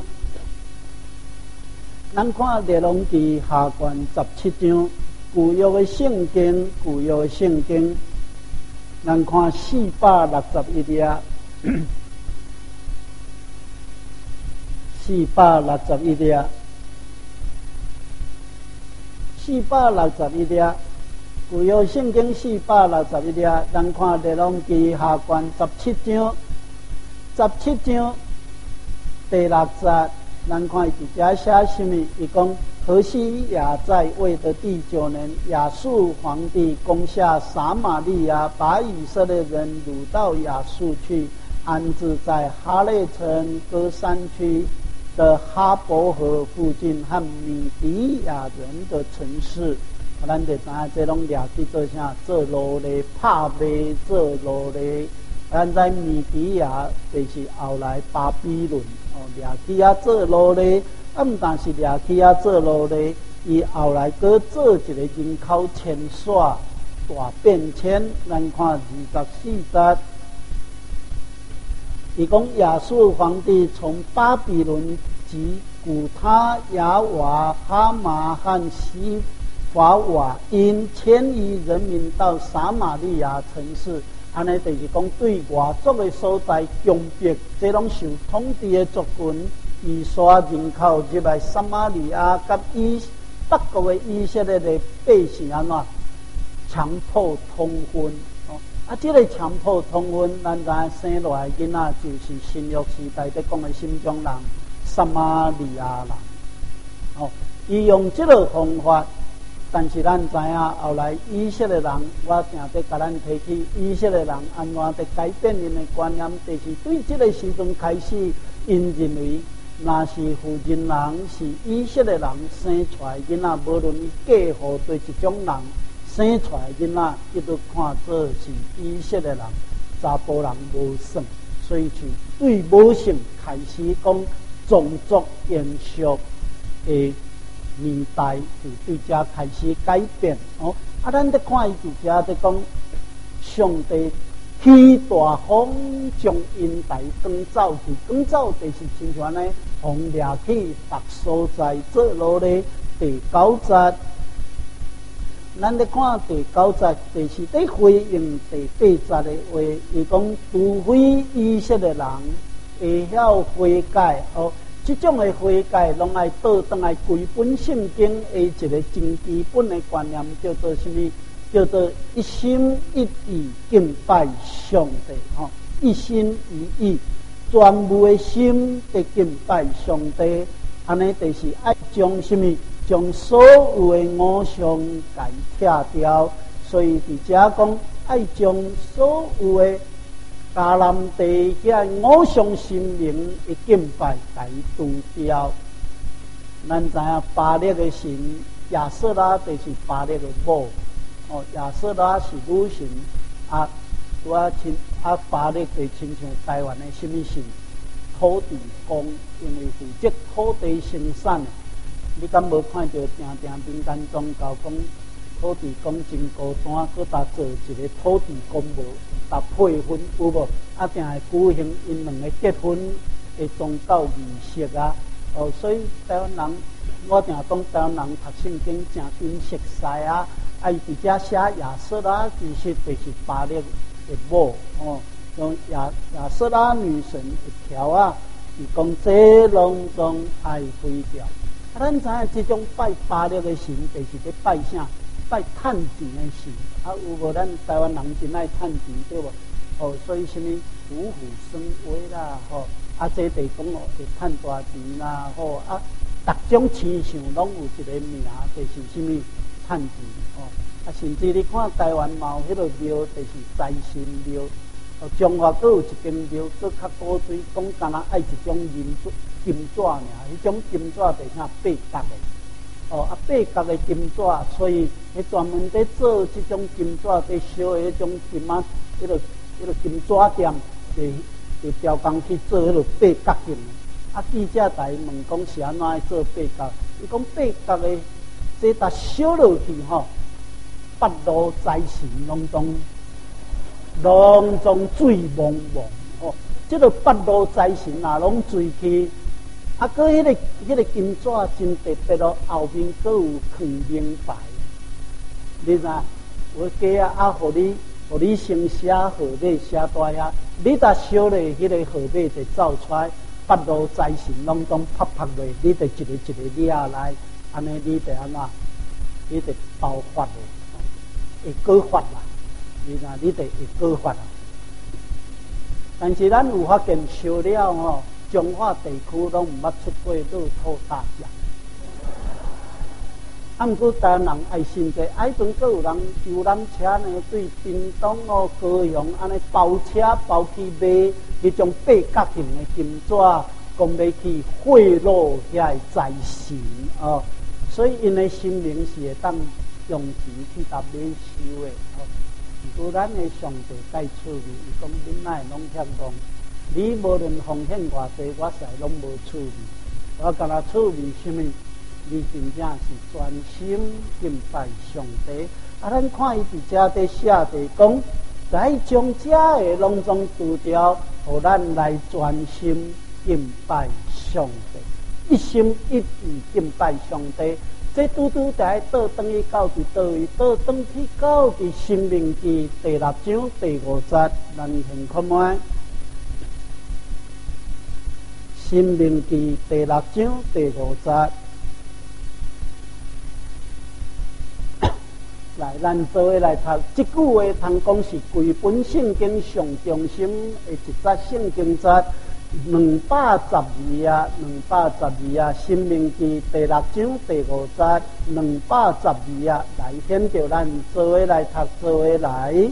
咱看列王记下卷17章，旧约的圣经，咱看461页，461页。461页，旧约圣经461页，咱看列王记下卷17章第6节，咱看伊伫遮写什么？伊讲何西亚在位的第9年，亚述皇帝攻下撒玛利亚，把以色列人掳到亚述去，安置在哈列城歌山区的哈伯河附近和米底亚人的城市，咱就知影这拢掠去做啥？做奴隶，拍卖做奴隶。咱在米底亚就是后来巴比伦哦，掠去啊做奴隶。毋但是掠去啊做奴隶，伊后来搁做一个人口迁徙大变迁。咱看24节。伊讲亚述皇帝从巴比伦及古他雅瓦、哈马和西法瓦因迁移人民到撒玛利亚城市，安尼就是讲对外族的所在强迫，这拢受统治的族群，以刷人口入来撒玛利亚，甲北国的以色列的百姓安怎强迫通婚。这个强迫通婚，咱知生落来囡仔就是新约时代在讲的新疆人、撒玛利亚人。伊用这个方法，但是咱知影后来以色列人，我定在甲咱提起以色列人安怎在改变因的观念，就是对这个时阵开始，因认为若是富人人是以色列人生出来囡仔，无论伊嫁互对一种人。生出来囡仔，伊都看作是以色列人，查甫人无算，所以就对母性开始讲种族延续的年代，就对遮开始改变哦。咱在看伊伫遮在讲，上帝起大风将因带赶走去，赶走就是亲像呢，风掠去逐所在做奴隶。第9节。咱咧看第9节，就是在回应第8节的话，伊讲除非以色列人会晓悔改哦，这种的悔改，拢爱倒转来归本圣经的一个真基本的观念，叫做什么？叫做一心一意敬拜上帝哦，一心一意，全部的心在敬拜上帝，安尼就是爱将什么？将所有的偶像改拆掉，所以伫遮讲爱将所有的迦南地遐偶像神明的敬拜改除掉。咱知影巴力的神亚瑟拉就是巴力的某哦，亚瑟拉是女神啊，巴力就亲像台湾的什么神土地公，因为负责土地生产的。你敢无看到定定民间宗教讲土地公真孤单，搁搭做一个土地公无，搭配婚有无？定会举行因两个结婚的宗教仪式啊！所以台湾人，我定讲台湾人读圣经诚真熟悉啊！ 啊，伊伫遮写亚瑟拉，其实就是巴力的某哦，用亚瑟拉女神一条啊，伊讲这拢总爱毁掉。啊，咱知影这种拜巴力的神，就是咧拜啥？拜趁钱的神。啊，有无咱台湾人真爱趁钱对无？哦，所以什么虎虎生威啦，吼、啊，这地讲哦会趁大钱啦，吼、啊，各种亲像拢有一个名，就是什么趁钱哦。啊，甚至你看台湾嘛有迄个庙，就是财神庙。哦，中华阁有一间庙，阁较古锥，讲敢若爱一种金纸尔，迄种金纸就是啥八角的。哦，啊，八角的金纸，所以迄专门在做这种金纸，在烧的迄种金啊，迄个金纸店，就调工去做迄个八角金。啊，记者来问讲是安怎来做八角？伊讲八角的这搭烧落去吼，八路财神拢总水蒙蒙哦。这个八路财神啊，拢水去。啊，搁迄个金纸真特别咯，后面搁有藏名牌。你知？我家啊，互你先写号码写大遐，你若烧咧，迄个号码就走出来，八路财神拢总拍落，你就一个一个掠来，安尼你就安怎？你就包发咧，会过发啦。你知？你就会过发啦。但是咱有发现烧了吼。中华地区拢毋捌出过乐透大奖，啊，毋过台湾人爱信者，迄阵阁有人游览车呢，对屏东哦、高雄安尼包车包去卖迄种八角形的金纸，讲要去贿赂遐财神哦，所以因的心灵是会当用钱去搭买收的哦。毋过咱的上帝介趣味，伊讲恁哪会拢遐戆？你无论奉献偌济，我使拢无趣味。我敢若趣味什么？你真正是专心敬拜上帝。啊，咱看伊伫遮在写地讲，在将遮的拢总除掉，互咱来专心敬拜上帝，一心一意敬拜上帝。这拄拄在倒转去到伫倒位，倒转去到伫《申命记》第6章第5节，咱先看卖。申命记第6章第5节，来，咱做伙来读。这句话通讲是规本圣经上中心的一节圣经节，212啊，申命记第6章第5节，212啊，来显着咱做伙来读，做伙来。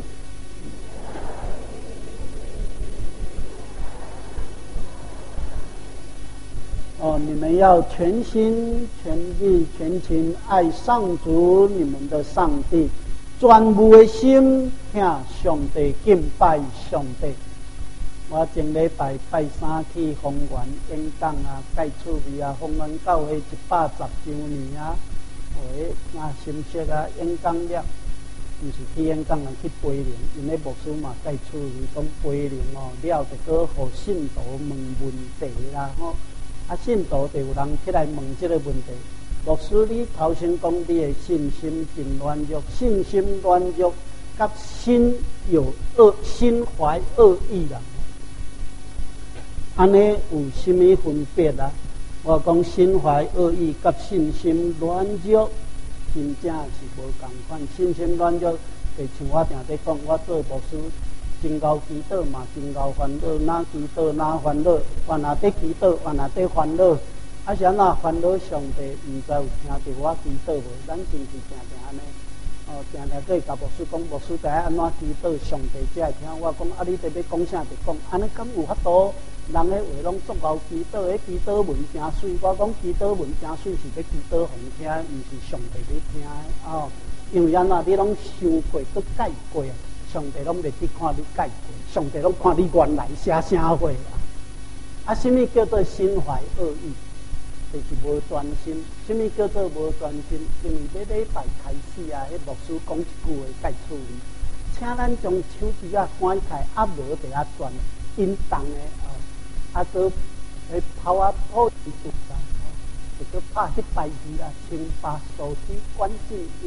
哦，你们要全心全意全情爱上主你们的上帝，专无的心听上帝敬拜上帝。我前礼拜拜三去丰原演讲啊，介趣味啊，丰原教会110周年啊，听心息啊，演讲了，毋是去演讲啊，去培灵，因咧牧师嘛介趣味，讲培灵哦，了就搁互信徒问问题啦吼。啊，信徒就有人起来问这个问题，牧师，你头先讲你的信心真软弱，信心软弱，甲心怀恶意啦，安尼有什么分别啊？我讲心怀恶意甲信心软弱，真正是无同款。信心软弱，就像我定在讲，我做牧师。真熬祈祷嘛，真熬烦恼，哪祈祷哪烦恼，原来在祈祷，原来在烦恼。啊，是安怎烦恼？上帝毋知有听到我祈祷无？咱真是常常安尼，哦，常常对甲牧师讲，牧师该安怎祈祷，上帝才会听。我讲啊，你得要讲啥就讲，安尼敢有法度？人的话拢足熬祈祷，迄祈祷文真水。我讲祈祷文真水是要祈祷互听，毋是上帝要听的哦。因为安怎你拢想过，搁改过。上帝拢袂去看你改过，上帝拢看你原来写啥货啊！啊，什么叫做心怀恶意？就是无专心。什么叫做无专心？因为要礼拜开始啊，迄牧师讲一句话该处理，请咱将手机啊关开，啊无得啊转音动的啊个迄头啊破字就个拍迄牌子啊，请把手机关静音。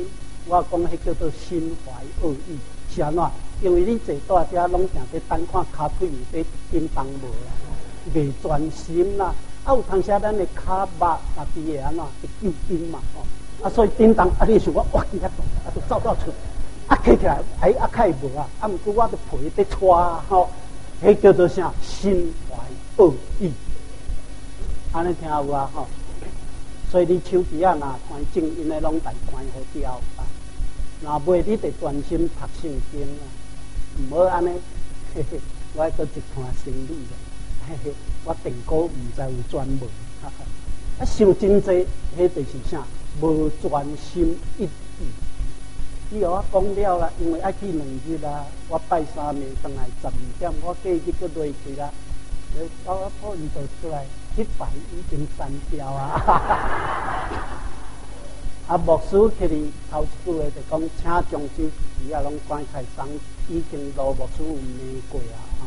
我讲迄叫做心怀恶意，是安怎？因为你坐大遮拢定在等看骹腿在叮当无啦，袂专心啦。啊，有当时咱的骹肉啊，伫个安怎会揪筋嘛吼。啊，所以叮当啊，你想我哇，伊遐动，啊，就走出，啊，起起来，哎，啊，较会无啊。啊，毋过我著陪在带吼，迄叫做啥？心怀恶意。安尼听有啊吼。所以你手机啊，若关静音的拢得关好调啊。若袂你得专心读圣经啊，毋好安尼，嘿嘿，我还搁一看生理咧，嘿嘿，我电鼓毋知有专门，哈哈。啊，想真济，迄就是啥？无专心一意。你互我讲了啦，因为爱去2日啦，我拜3暝转来12点，我过去搁落去啦，到我破伊就出来。100已经删掉啊！啊，牧师去哩头一句话就讲，请将手机啊拢关开上，已经老牧师有骂过啊！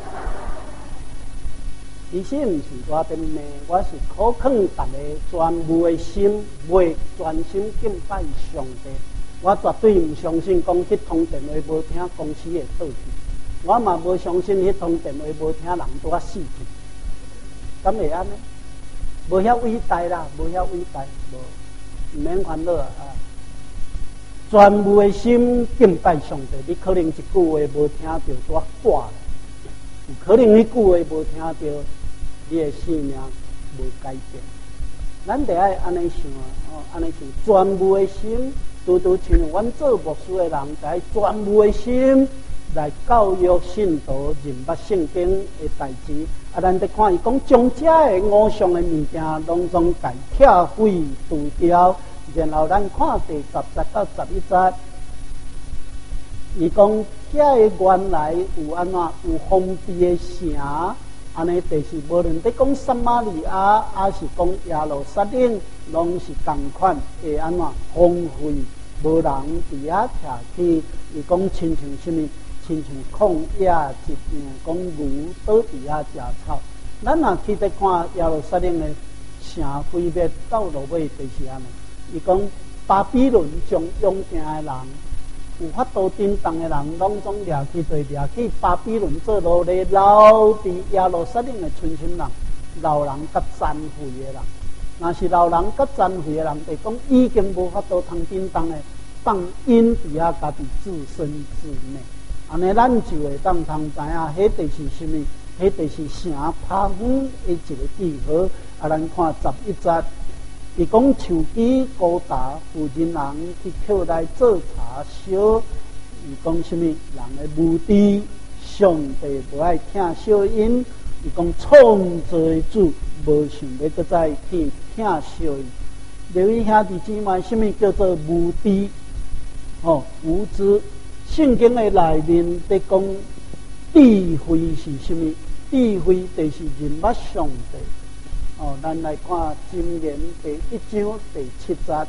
其实毋是我伫骂，我是考劝大家全部的心，袂专心敬拜上帝。我绝对毋相信讲迄通电话无听公司会倒去，我嘛无相信迄通电话无听人拄啊死去。敢会安尼？无遐伟大啦，无遐伟大，无毋免烦恼啊！全部的心敬拜上帝，你可能一句话无听到煞挂咧，有可能你句话无听到，你的性命无改变。咱得爱安尼想啊，安尼想，全部的心，拄拄像阮做牧师的人，得爱全部的心来教育信徒认捌圣经的代志。啊，咱得看伊讲，将这的5项的物件，拢总该拆毁除掉。然后咱看第10节到11节，伊讲这的原来有安怎有封闭的城，安尼就是无论在讲撒玛利亚，还是讲耶路撒冷，拢是同款会安怎荒废，无人伫遐徛起。伊讲亲像什么？亲像旷野一样，讲牛倒伫遐食草。咱若去在看耶路撒冷的城毁灭到落尾，就是安尼。伊讲巴比伦将勇行的人，有法度振动的人，拢总掠去巴比伦做奴隶，留伫耶路撒冷的村心人，老人甲残废的人。若是老人甲残废的人，就讲已经无法度通振动的，放因伫遐家己自生自灭。安尼，咱就会当通知影，迄就是什么？迄就是城趴远的一个记号。啊，咱看11节，伊讲树基高大，负责人去扣来做茶烧。伊讲什么？人的目的，上帝无爱听小音。伊讲创造主无想要搁再去听小音。留意兄弟姊妹，什么叫做目的？哦，无知。圣经的内面在讲智慧是什么？智慧就是认捌上帝。哦，咱来看箴言第1章第7节。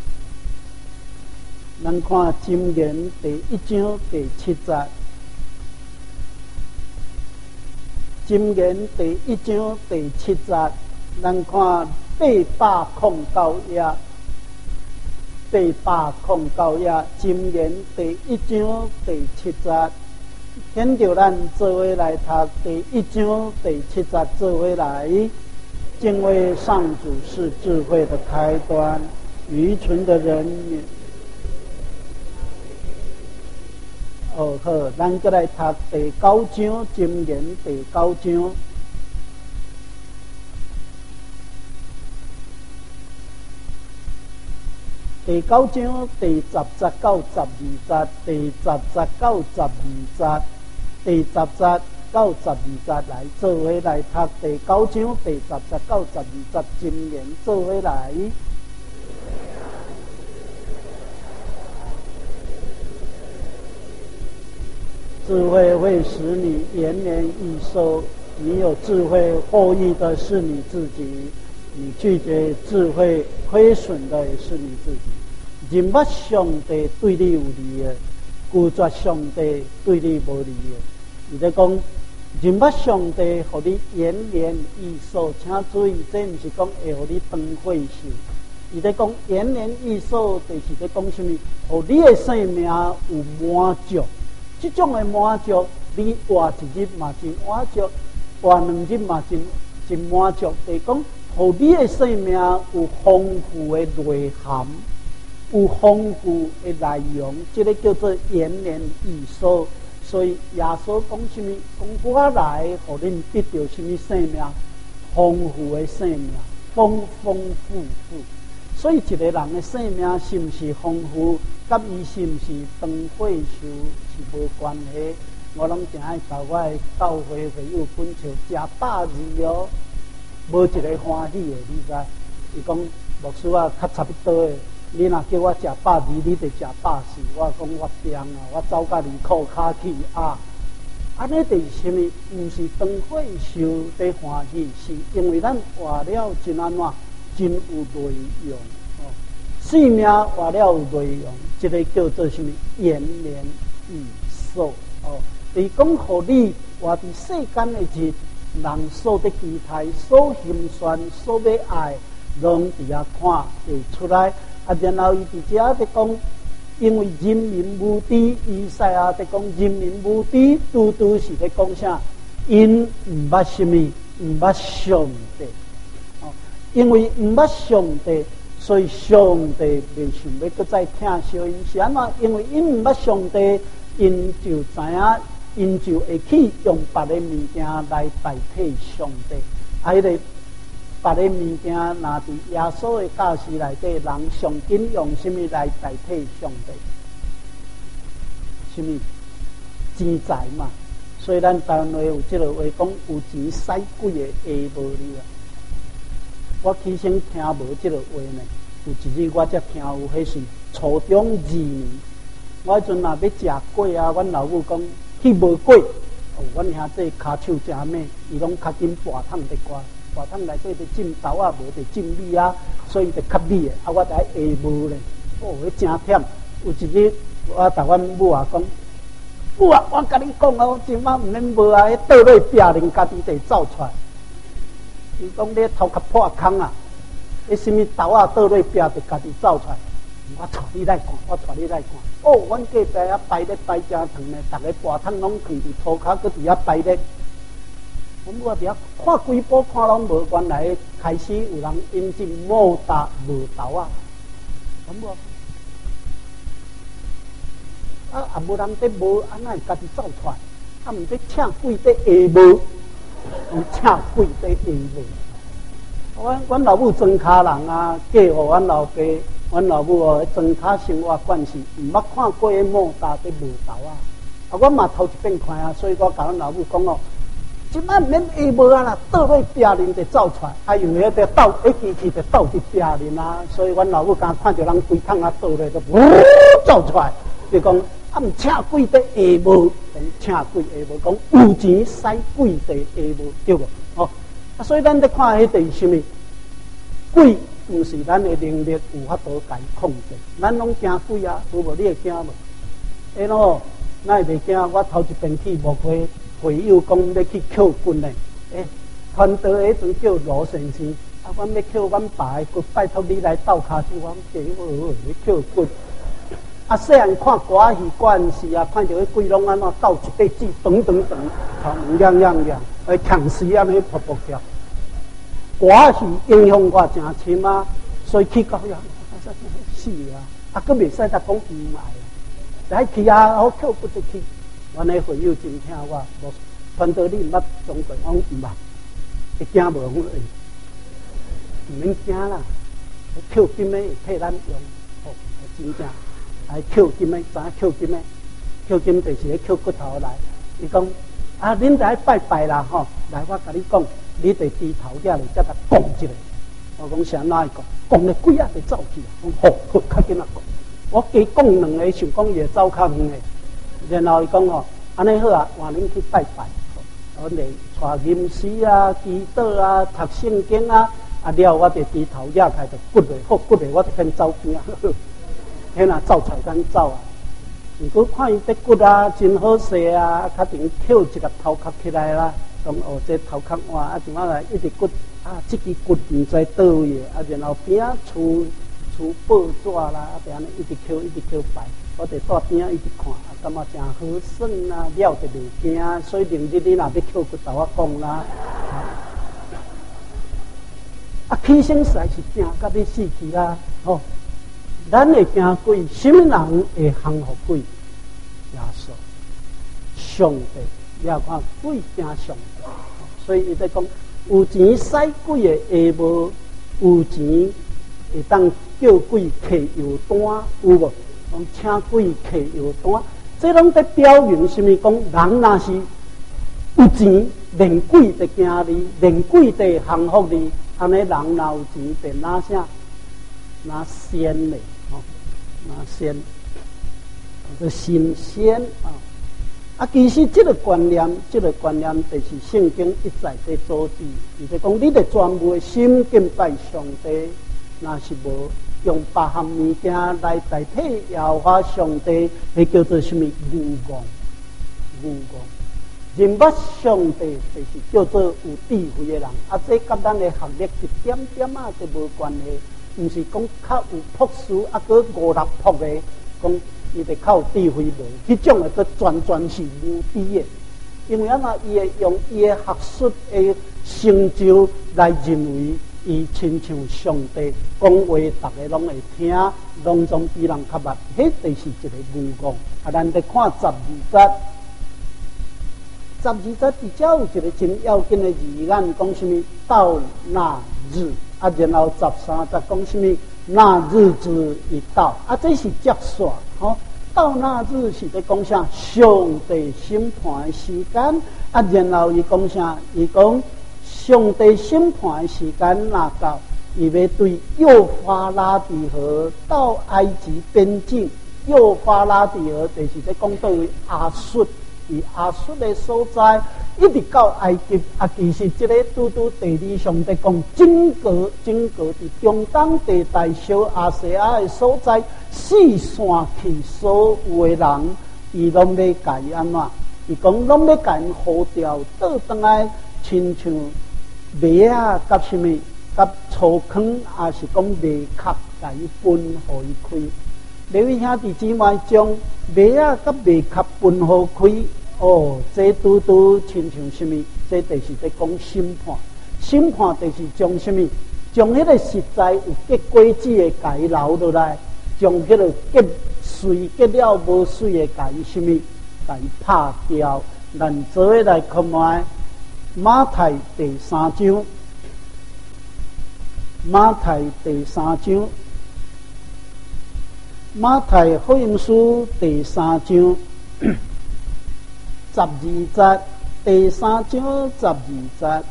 咱看箴言第1章第7节。箴言第1章第7节。咱看809页。809页，箴言第1章第7节，牵着咱做伙来读第1章第7节，做伙来。敬畏上主是智慧的开端，愚蠢的人好，咱再来读第9章，箴言第9章。第9章第10节到12节，第10节到12节，第10节到12节来做伙来读第9章第10节到12节箴言，做伙来。智慧会使你延年益寿，你有智慧，获益的是你自己。你拒绝智慧，亏损的也是你自己。认捌上帝对你有利的，拒绝上帝对你无利的。伊在讲认捌上帝，互你延年益寿，请注意，这毋是讲会互你长岁寿， 伊在讲延年益寿，就是在讲什么？互你的生命有满足，这种的满足，你活一日嘛真满足，活2日嘛真满足。就是讲，互你的生命有丰富的内涵，有丰富的内容，这个叫做延年益寿。所以耶稣讲什么？讲我来，互恁得到什么生命？丰富的生命，丰丰富富。所以一个人的生命是不是丰富，甲伊是不是长岁寿是无关系。我拢正爱教我的教会会友分笑食100字哦，无一个欢喜的，你知？伊讲牧师啊，较差不多的。你若叫我食120，你得食140。我讲我病啊，我走到2箍骹去啊。安尼就是什么？毋是长岁寿的欢喜，是因为咱活了真安怎，真有内容哦。生命活了有内容，这个叫做什么？延年益寿哦。就是讲，互你活伫世间的日，人所得期待、所心酸、所要爱，拢伫遐看会出来。啊，然后伊伫遮在讲，因为人民无知，以赛亚在讲人民无知，拄拄是在讲啥？因毋捌什么，毋捌上帝。哦，因为毋捌上帝，所以上帝未想要搁再听小因是安怎？因为因毋捌上帝，因就知影，因就会去用别个物件来代替上帝。啊，迄个。别个物件，若伫耶稣的教示内底，人上紧用什么来代替上帝？什么？钱财嘛。所以咱台湾话有即个话讲，有钱使鬼的下无哩啊。我起先听无即个话呢，有一日我才听有，迄是初中2年。我迄阵若要食粿啊，阮老母讲去无粿，哦，阮兄弟骹手真美，伊拢较紧跋桶得挂。大桶内底得浸豆啊，无得浸米啊，所以得较米的。啊，我在下无咧，哦，迄真忝。有一日，我甲阮母啊讲，母啊，我甲你讲哦，今晚毋免无啊，迄倒落壁人家己得走出来。伊讲你头壳破空啊，迄什么豆啊倒落壁得家己走出来。我带你来看，我带你来看。哦，阮隔壁啊摆咧摆真长咧，逐个大桶拢放伫涂骹，搁伫遐摆咧。我伫遐看规部看拢无，原来开始有人引进莫达无豆啊，咁啊无人得无，安那家己走出来，啊毋得请鬼得下无，请鬼得下无。阮老母庄卡人啊，嫁互阮老爸，阮老母哦，庄卡生活惯势，毋捌看过迄莫达得无豆啊。啊，我嘛头一遍看啊，所以我甲阮老母讲哦。即摆免下无啊啦，倒落壁面就走出来，啊，因为迄倒一支支就倒伫壁面啊，所以阮老母刚看到人规桶啊倒落，就走出来，就讲啊，毋请鬼在下无，讲请鬼下无，讲有钱使鬼在下无，对无？哦，啊，所以咱咧看迄就是什么？鬼毋是咱的能力有法度甲伊控制，咱拢惊鬼啊，有无？你会惊无？哎喏，那会袂惊？我头一遍去牧会。会友讲要去扣棍嘞，团队迄阵叫罗先生，啊，阮要扣阮爸的棍，拜托你来斗骹手，我讲加好，要扣棍。啊，细汉看歌戏惯时啊，看到迄鬼拢安怎斗一块纸，长长长，头毛样，强死安尼噗噗跳。歌戏影响我真深啊，所以去到遐，死啊！啊，佫袂使得讲唔爱啊，来去啊，好扣不得去。阮的会友真听我，无团队你毋捌总队，我毋捌，会惊无？毋免惊啦，扣金的会替咱用，哦，真正，还扣金的，知影扣金的？扣金就是咧扣骨头来。伊讲啊，恁得拜拜啦吼，来我甲你讲，你得低头遐咧，才甲讲一下。我讲是安怎讲？讲咧几啊就走去啊？讲好，较紧啊讲。我加讲2个，想讲伊会走较远的。然后伊讲哦，安尼好啊，换恁去拜拜，阮哋带吟诗啊、祈祷啊、读圣经啊，啊了我就低头压开就骨嘞，好骨嘞，我就肯走边啊，嘿呐走出来咱走啊。如果看伊得骨啊，真好势啊，较定扣一个头壳起来啦，讲哦这头壳换啊，怎么来一直骨啊，这支骨唔知倒位啊，然后边啊厝书报纸啦，啊，就安尼一直扣摆，我伫带边一直看，感觉真好耍啊，了得袂惊，所以明日你若要扣骨头我讲啦。啊，起身实在是惊甲要死去啦！吼、哦，咱会惊鬼，什么人会降服鬼？耶稣、上帝，了看鬼惊上帝，所以伊在讲有钱使鬼的下无，有钱会当叫鬼摕药单，有无？讲请鬼摕药单，这拢在表明什么？讲人若是有钱，连鬼就惊你，连鬼就降服你。安尼人若有钱，便哪啥？哪仙嘞？吼、哦，哪仙？叫神仙啊！啊，其实这个观念，就是圣经一再在阻止，就是讲你得专门心敬拜上帝，若是无用别项物件来代替耶和华上帝，迄叫做什么愚妄？愚妄。认捌上帝就是叫做有智慧的人，啊，这甲咱的学历一点点啊都无关系，毋是讲较有博士啊，佮五六博的，讲伊得较有智慧无，迄种的佮全是无知的，因为安那伊会用伊的学术的成就来认为伊亲像上帝讲话，大家拢会听，拢总比人较捌，迄就是一个愚妄。啊，咱得看12节。12节比较有一个真要紧的字眼，讲什么？到那日啊，然后13节讲什么？那日子一到啊，这是接线吼。到那日是在讲啥？上帝审判的时间啊，然后伊讲啥？伊讲上帝审判的时间若到，伊要对幼发拉底河到埃及边境，幼发拉底河就是在讲到亚述。伫亚述的所在，一直到埃及啊，其实这个拄第二上帝讲整个伫中东地带小亚细亚的所在，四散去所有的人，伊拢要甲伊安怎？伊讲拢要甲因呼调倒转来，亲像麦啊，甲什么？甲粗糠，也是讲麦壳，甲伊分互伊开。每位兄弟姊妹将麦啊甲麦壳分互开。哦，这拄亲像什么？这就是在讲审判。审判就是将什么？将迄个实在有结果子的甲伊留落来，将迄个结水结了无水的甲伊什么？甲伊拍掉。咱做伙来看卖马太第3章，马太第3章，马太福音书第3章。12节，第3章12节，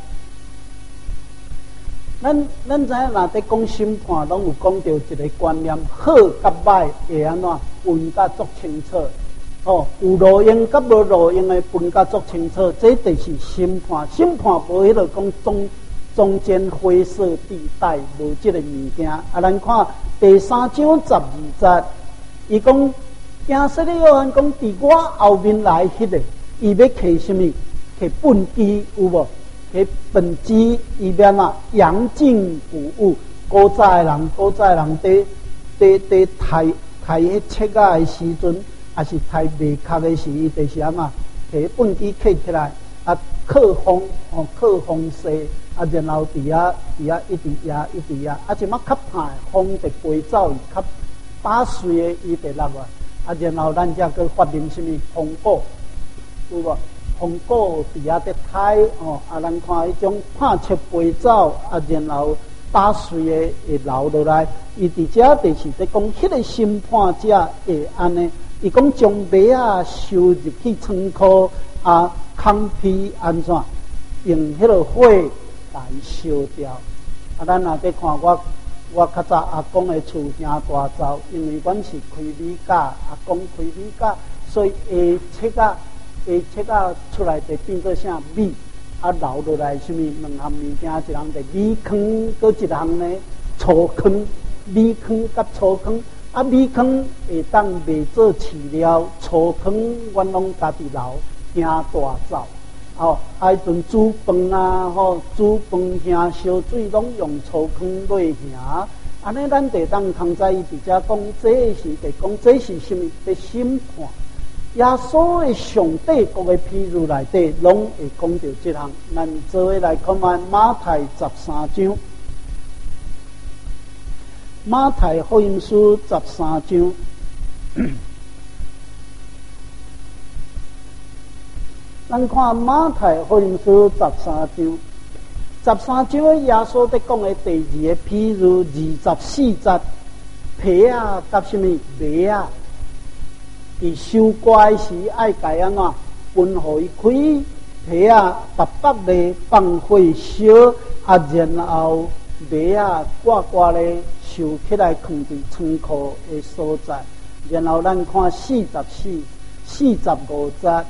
咱知影，若在讲审判，拢有讲到一个观念，好甲歹会安怎分甲足清楚。哦，有路用甲无路用的分甲足清楚，这就是审判。审判无迄个讲中间灰色地带，无即个物件。啊，咱看第3章12节，伊讲，惊死你约翰讲，伫我后面来迄个。伊要摕什么？摕粪机有无？摕粪机，伊要啊扬进补物。古早人伫抬迄切仔的时阵，还是抬麦壳的时，伊就是安怎？摕粪机摕起来，啊靠风势，啊然后伫遐一直压，啊即马较歹，风就飞走，较打碎的伊就落来，啊然后咱才去发明什么风果。有无？风果伫遐在抬哦，啊，咱看迄种拍切飞走，啊，然后打碎的会流落来。伊伫遮就是在讲，迄个审判者会安尼，伊讲将麦啊收入去仓库，啊，空批安怎？用迄个火来烧掉。啊，咱若在看我较早阿公的厝兄大灶，因为阮是开米架，阿公开米架，所以切啊出来就变做啥米，啊留落来什么两项物件，一项就米糠，搁一项呢粗糠，米糠甲粗糠，啊米糠会当卖做饲料，粗糠阮拢家己留，惊大灶。哦，啊，迄阵煮饭啊，煮饭兄烧水拢用粗糠粿兄，啊安尼咱得当通在伊伫遮讲，这是得讲这是什么的审判？耶稣的上帝国的譬喻内底，拢会讲到这项。咱做伙来看看马太13章，马太福音书13章。咱看马太福音书13章，13章的耶稣在讲的第二个譬喻，24节，皮啊甲什么麦啊？伫收割时爱该安怎分互伊开皮啊，白白的放火烧，然后麦啊挂挂的收起来，放伫仓库的所在。然后咱看45节，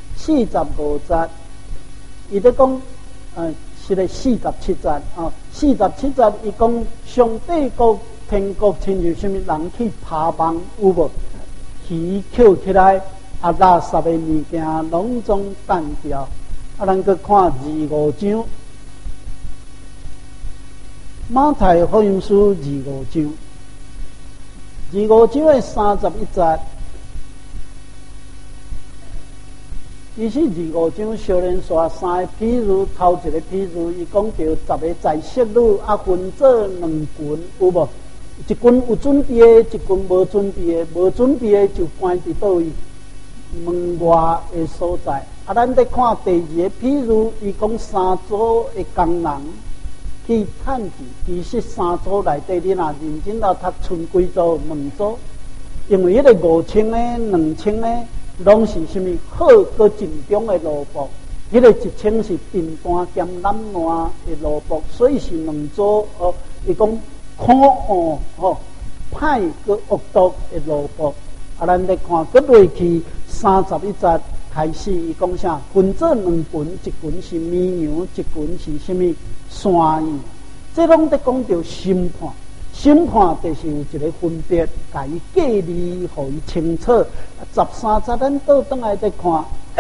伊在讲，是咧47节啊，47节伊讲上帝国天国亲像什么人去爬网有无？鱼捡起来，垃圾的物件拢总弹掉。咱去看25章，马太福音书25章的31节。伊是25章少年说三个譬喻，头一个譬喻，伊讲到10个在色女分做2群，有无？一群有准备的，一群无准备的，无准备的就关伫倒位门外的所在。咱在看第二个譬喻，伊讲3组的工人去趁钱，其实3组内底，你若认真来读，剩几组2组，因为迄个5000的、2000的，拢是什么好个正宗的萝卜，迄个1000是平单兼蓝烂的萝卜，所以是2组哦。伊讲。可恶歹个恶毒的萝卜，咱来看，搁落去31节开始，伊讲啥？分做2群，一群是绵羊，一群是什么山羊？这拢在讲到审判，审判就是有一个分别，甲伊隔离，互伊清楚。13节咱倒转来再看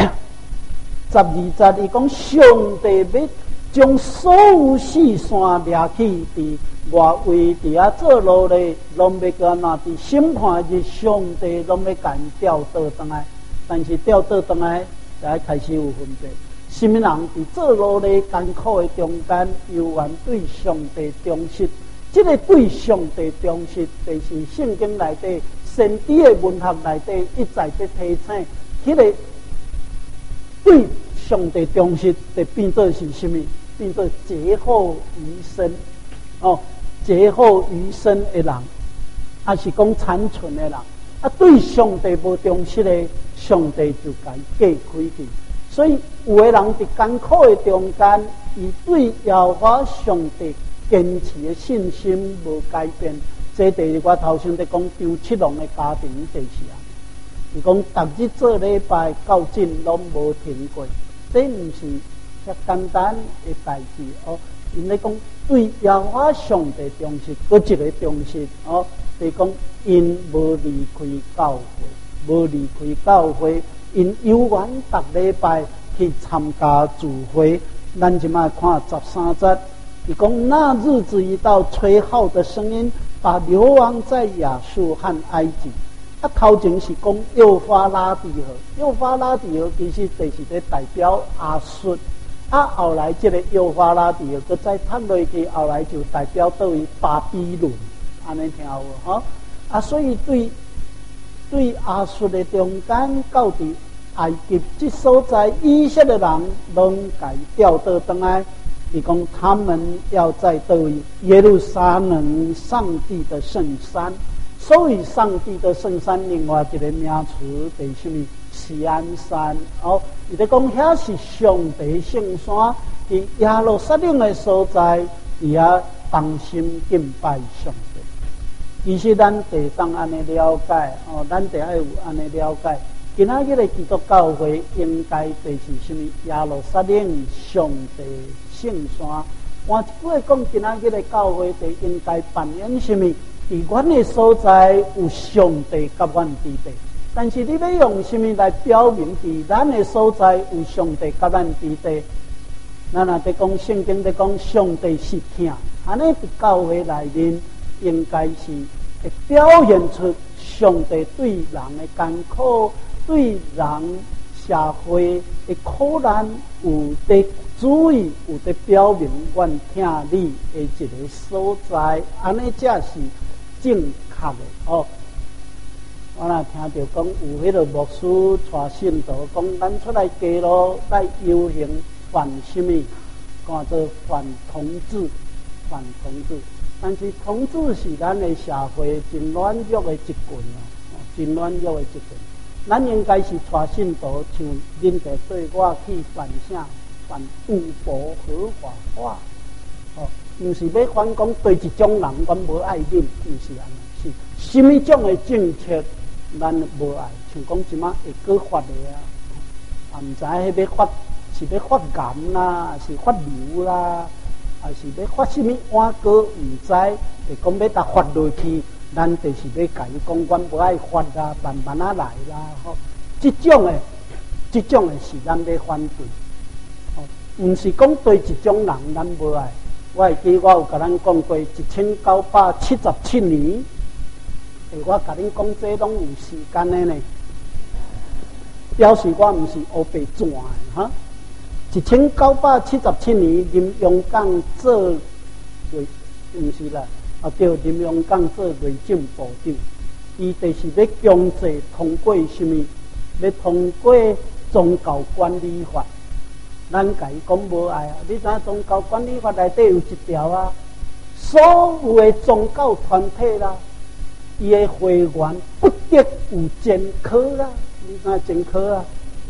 ，12节伊讲上帝要将所有四山掠起伫。外围伫遐做路咧，拢要个那伫审判日，上帝拢要甲因调倒转来，但是调倒转来，才开始有分别。什么人伫做路咧艰苦的中间，犹原对上帝忠实？这个对上帝忠实，就是圣经内底、先知的文学内底一再在提醒，迄个对上帝忠实，就变做是什么？变做劫后余生哦。劫后余生的人，还是讲残存的人，对上帝无忠实的，上帝就该隔开去。所以有的人伫艰苦的中间，伊对耶和华上帝坚持的信心无改变。这就是我头先在讲张七郎的家庭就是啊。伊讲逐日做礼拜到尽拢无停过，这毋是遐简单的代志哦。因咧讲。对耶和华上帝忠实，搁一个忠实哦，就是讲因无离开教会，无离开教会，因永远逐礼拜去参加聚会。咱即摆看13节，伊讲那日子一到，吹号的声音把流亡在亚述和埃及。头前是讲幼发拉底河，幼发拉底河其实就是在代表亚述。后来这个幼发拉底河，搁再探落去，后来就代表到于巴比伦，安尼听有无？所以对亚述的中间到伫埃及这所在，以色列人拢该调倒转来，伊讲他们要在到于耶路撒冷上帝的圣山。所以上帝的圣山另外一个名词就是什么？锡安山哦，伊在讲遐是上帝圣山，伫耶路撒冷的所在，伫遐同心敬拜上帝。其实咱得当安尼了解哦，咱得要有安尼了解。今仔日的基督教会应该就是什么？耶路撒冷上帝圣山。换一句话讲，今仔日的教会就应该扮演什么？伫阮的所在有上帝甲阮伫地。但是你要用什么来表明伫咱的所在有上帝甲咱伫地？咱若在讲圣经在讲上帝是疼，安尼伫教会内面应该是会表现出上帝对人的艰苦，对人社会的苦难有在注意，有在表明阮听你的一个所在，安尼才是正确的哦。我若听到讲有迄个牧师带信徒讲，咱出来街路来游行，犯什么？叫做反同志，反同志。但是同志是咱的社会真软弱的一群哦，真软弱的一群。咱应该是带信徒像恁地对我去反啥？反赌博合法化，哦，唔是要反讲对一种人，阮无爱恁，唔是安尼，是什么种的政策，咱无爱，像讲即马会搁发的啊，唔知迄要发是要发癌啦，是发瘤啦，还是要发什么碗糕，唔知，会讲要搭发落去，咱就是要甲伊讲，阮无爱发啦，慢慢啊来啦，吼，即种的是咱要反对。唔是讲对一种人咱无爱，我会记我有甲咱讲过1977年，我甲恁讲这拢有时间的呢，表示我唔是黑白转的哈。1977年，林永港做唔是啦，对，林永港做内政部长，伊就是要强制通过什么？要通过宗教管理法。咱甲伊讲无爱啊！你知影宗教管理法内底有一条啊，所有的宗教团体啦，伊的会员不得有前科啦。你知影前科啊？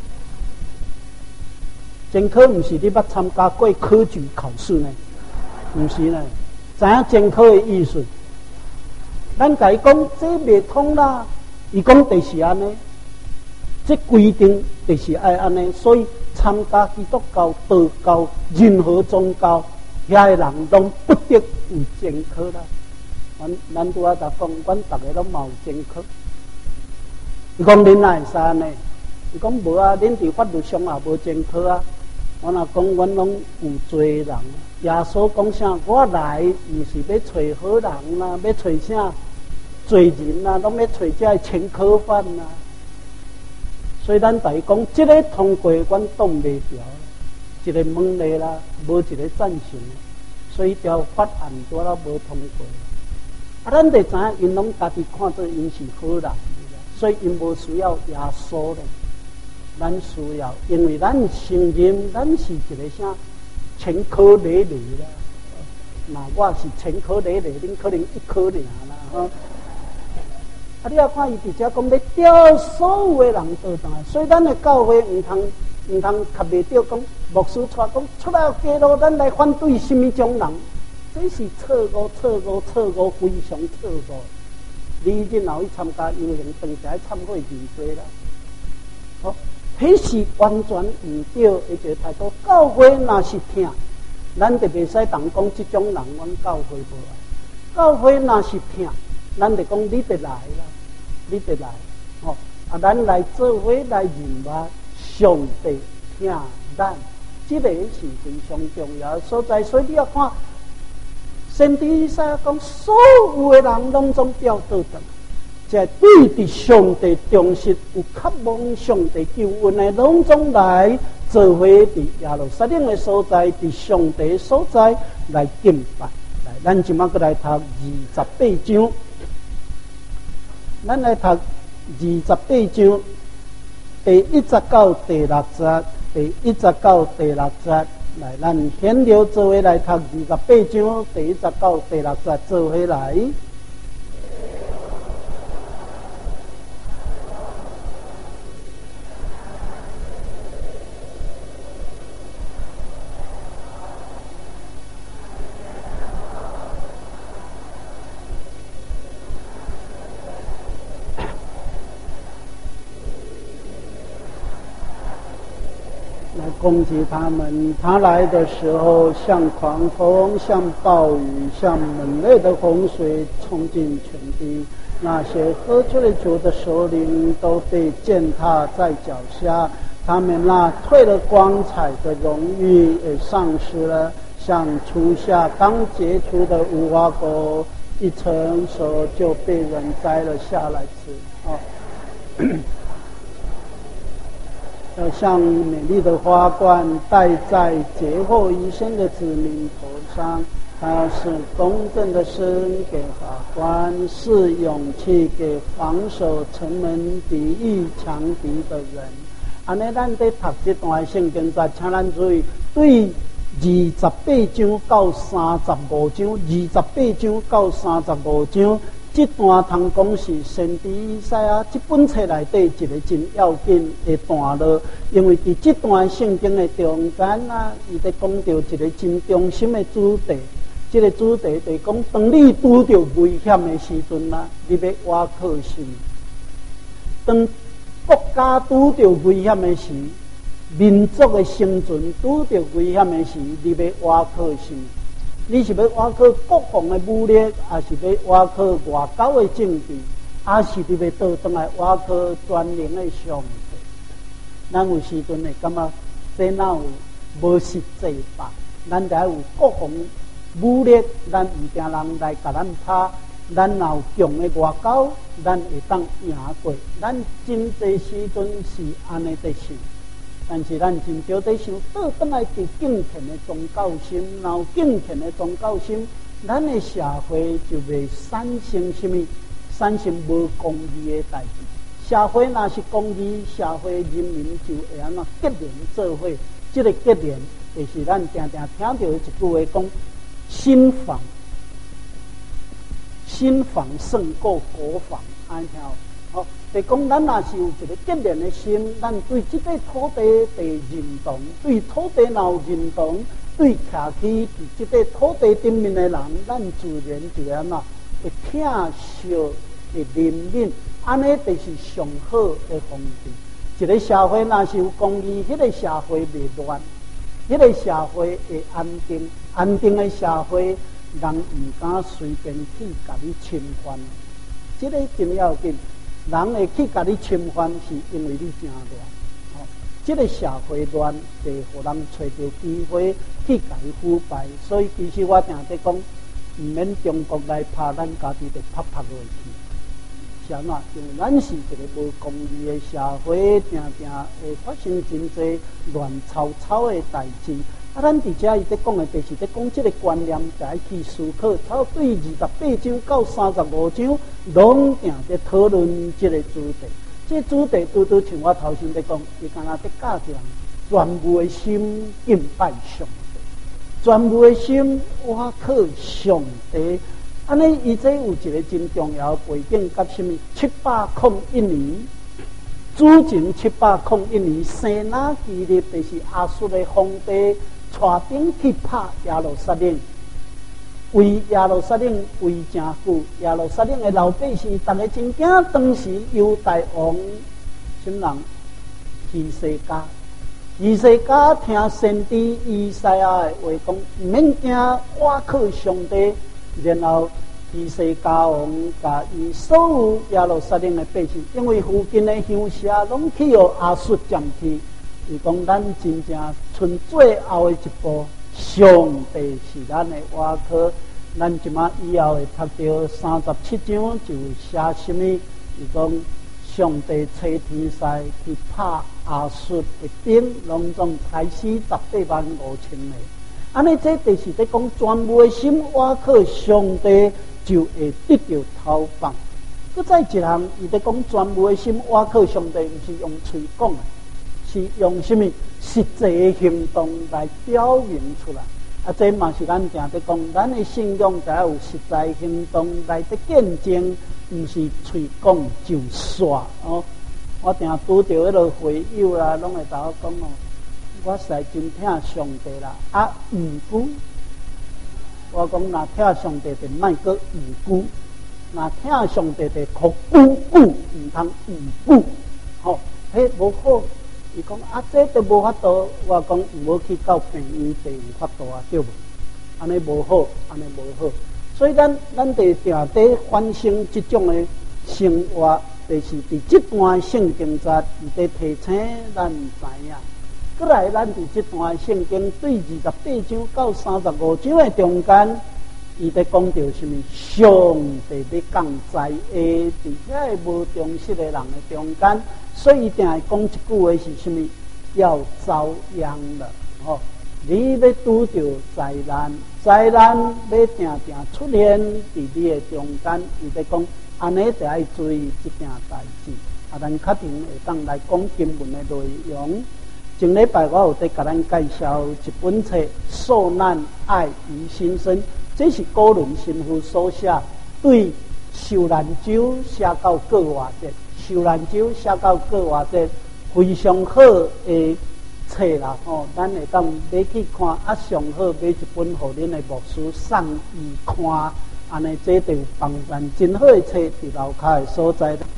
前科毋是你捌参加过科举考试呢？毋是呢？知影前科的意思？咱甲伊讲这袂通啦，伊讲就是安尼，这规定就是爱安尼，所以。参加基督教、道教、任何宗教，遐个人拢不得有前科啦。咱拄仔才讲，阮逐个拢嘛有前科。伊讲恁哪会使安尼？伊讲无啊，恁伫法律上也无前科啊。我若讲，阮拢有罪人。耶稣讲啥？我来毋是要找好人啦，要找啥罪人啦，拢要找这前科犯啦。所以咱大讲，这个通过阮挡袂掉，一个问题啦，无一个赞成，所以条法案多啦无通过。啊，咱得知影，因拢家己看做因是好人，所以因无需要耶稣咧，咱需要，因为咱承认咱是一个啥前科累累啦。那我是前科累累，恁可能一科尔啦，吼。啊！你要看伊直接讲要调所有的人倒转来，所以咱的教会唔通较袂着讲牧师出讲出来街路，咱来反对什么种人？这是错误，非常错误。你日后去参加游行，当时忏悔认罪啦。好，迄是完全唔对的一个态度。教会若是听，咱就袂使当讲这种人，阮教会无爱。教会若是听，咱就讲你得来啦。你得来，哦，啊，咱来做伙来认识上帝听咱，这个是非常重要的所在。所以你要看，先知以赛亚讲，所有的人拢总调倒转，即对伫上帝忠实、有渴望上帝救恩的，拢总来做伙伫耶路撒冷的所在，伫上帝的所在来敬拜。来，咱即马过来读28章。咱来读28章第1节到第6节，第1节到第6节。来，咱先留做伙来读28章第1节到第6节，做伙来。攻击他们，他来的时候像狂风，像暴雨，像猛烈的洪水冲进全地。那些喝醉了酒的首领都被践踏在脚下，他们那退了光彩的荣誉也丧失了，像初夏刚结出的无花果， 一成熟就被人摘了下来吃。要像美丽的花冠戴在劫后余生的子民头上，它是公正的生给法官，是勇气给防守城门抵御强敌的人。安尼，咱在读这段圣经在，请咱注意对28章到35章，28章到35章。这段通讲是先知以赛亚这本册内底一个真要紧的段落，因为伫这段圣经的中间啊，伊在讲到一个真中心的主题。这个主题就是讲，当你拄到危险的时阵啊，你要挖靠什么？当国家拄到危险的时，民族的生存拄到危险的时，你要挖靠什么？你是要挖靠国防的武力，还是要挖靠外交的政治，还是你要倒转来挖靠全能的上帝？咱有时阵会感觉这哪有无实际吧？咱得有国防武力，咱唔惊人来甲咱拍；咱有强的外交，咱会当赢过。咱真济时阵是安尼的想。但是咱真少在想，倒转来伫敬虔的宗教心，然后敬虔的宗教心，咱的社会就袂产生什么，产生无公义的代志。社会若是公义，社会人民就会安怎结连做伙。这个结连，就是咱常常听到一句话讲：新防胜过国防，安听哦。就讲咱若是有一个结连的心，咱对这个土地的认同，对土地若有认同，对徛起伫这个土地顶面的人，咱自然就安怎会疼惜，会怜悯，安尼就是上好的方式。一个社会若是有公义，迄个社会袂乱，迄个社会会安定。安定的社会，人唔敢随便去甲你侵犯。这个真要紧。人会去甲你侵犯，是因为你真乱。这个社会乱，就互人找到机会去甲伊腐败。所以其实我常在讲，唔免中国来拍咱家己，就拍落去。是安怎？因为咱是一个无公义的社会，常常会发生真济乱糟糟的代志。咱伫遮伊在讲的，就是在讲这个观念，在去思考。超对28章到35章，拢定在讨论这个主题。这个主题拄像我头先在讲，伊敢若在教人全部的心敬拜上帝，全部的心我靠上帝。安尼，伊这有一个真重要的背景，甲什么？701年，主前701年，西拿基立就是亚述的皇帝。带兵去拍耶路撒冷，为耶路撒冷为真久。耶路撒冷的老百姓，大家真惊。当时犹大王什么人？希西家。希西家听先知以赛亚的话讲，唔免惊，我靠上帝。然后希西家王甲伊所有耶路撒冷的百姓，因为附近的乡舍拢去予亚述占去。伊讲，咱真正剩最后的一步，上帝是咱的依靠。咱即马以后会读到37章，就写什么？伊讲，上帝吹天使去拍亚述的兵，拢总开始185000个。安尼，这就是在讲，全部的心依靠上帝，就会得到头放。搁再一项，伊在讲，全部的心依靠上帝，毋是用嘴讲的。是用什么实际的行动来表明出来？这嘛是咱常在讲，咱的信仰才有实在行动来的见证，不是嘴讲就煞哦。我常拄到迄个会友啦，拢会甲我讲哦，我实在真疼上帝啦，毋过我讲若疼上帝就莫阁毋过，若疼上帝就可固，毋通毋过，吼，迄无好。伊讲这都无法度，我讲唔好去到病院就有法度啊，对无？安尼无好，安尼无好。所以咱得定得反省这种的生活，就是伫这段圣经节，伊得提醒咱知影。过来，咱伫这段圣经对28章到35章的中间， 伊在讲到什么？上帝咧降在下伫遐无忠实的人的中间，所以伊定会讲一句话是什么？要遭殃了。哦，你要拄着灾难，灾难要定定出现伫你的中间，伊在讲安尼就爱注意这件代志。啊，咱确定会当来讲经文的内容。前礼拜我有在甲咱介绍一本册《受难爱于心生》，这是哥伦神父所写，对受难者写到过偌济，受难者写到过偌济，非常好的册啦。哦，咱会当买去看，啊，上好买一本互恁的牧师送伊看，安尼这就有帮咱真好的册伫楼骹的所在的。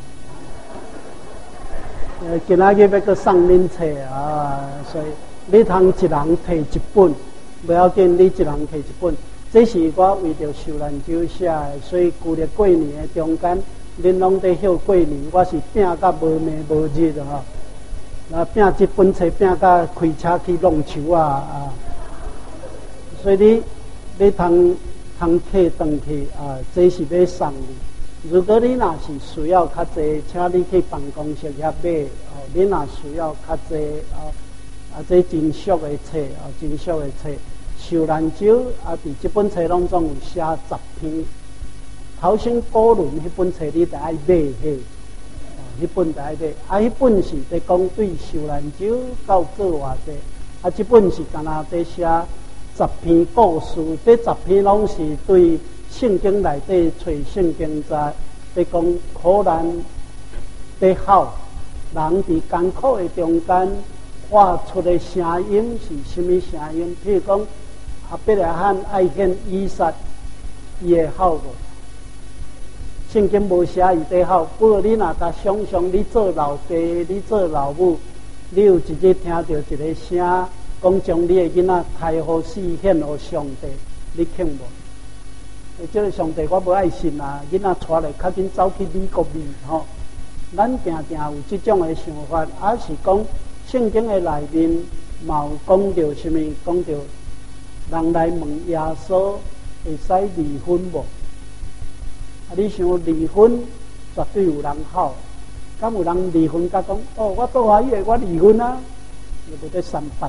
今仔日要去送恁册啊，所以你通一人摕一本，不要紧，你一人摕一本。这是我为着受难者写的，所以旧历过年的中间，恁拢在休过年，我是拼甲无暝无日的吼。那拼这本册拼甲开车去弄球啊！所以你通摕回去啊，这是要送你。如果你若是需要较济，请你去办公室遐买哦。你若需要较济这真俗的册真俗的册，受难者伫这本册拢总有写10篇。头先哥伦迄本册你得爱买迄本得爱买，迄本是在讲对受难者到过偌济，这本是干那在写10篇故事，这10篇拢是对。圣经内底找圣经在讲苦难在好，人伫艰苦的中间发出的声音是什么声音？譬如讲，亚伯拉罕爱献以撒，伊会好无？圣经无写伊在好，不过你若甲想象，你做老爸，你做老母，你有一日听到一个声，讲将你的囡仔抬互死，献互上帝，你肯无？这个上帝我无爱信啊！囡仔带来较紧走去美国吼。咱定定有这种的想法，也是讲圣经的内面嘛有讲到什么？讲到人来问耶稣会使离婚无？啊，你想离婚绝对有人好，敢有人离婚甲讲哦，我多欢喜我离婚啊，你不得3八啊？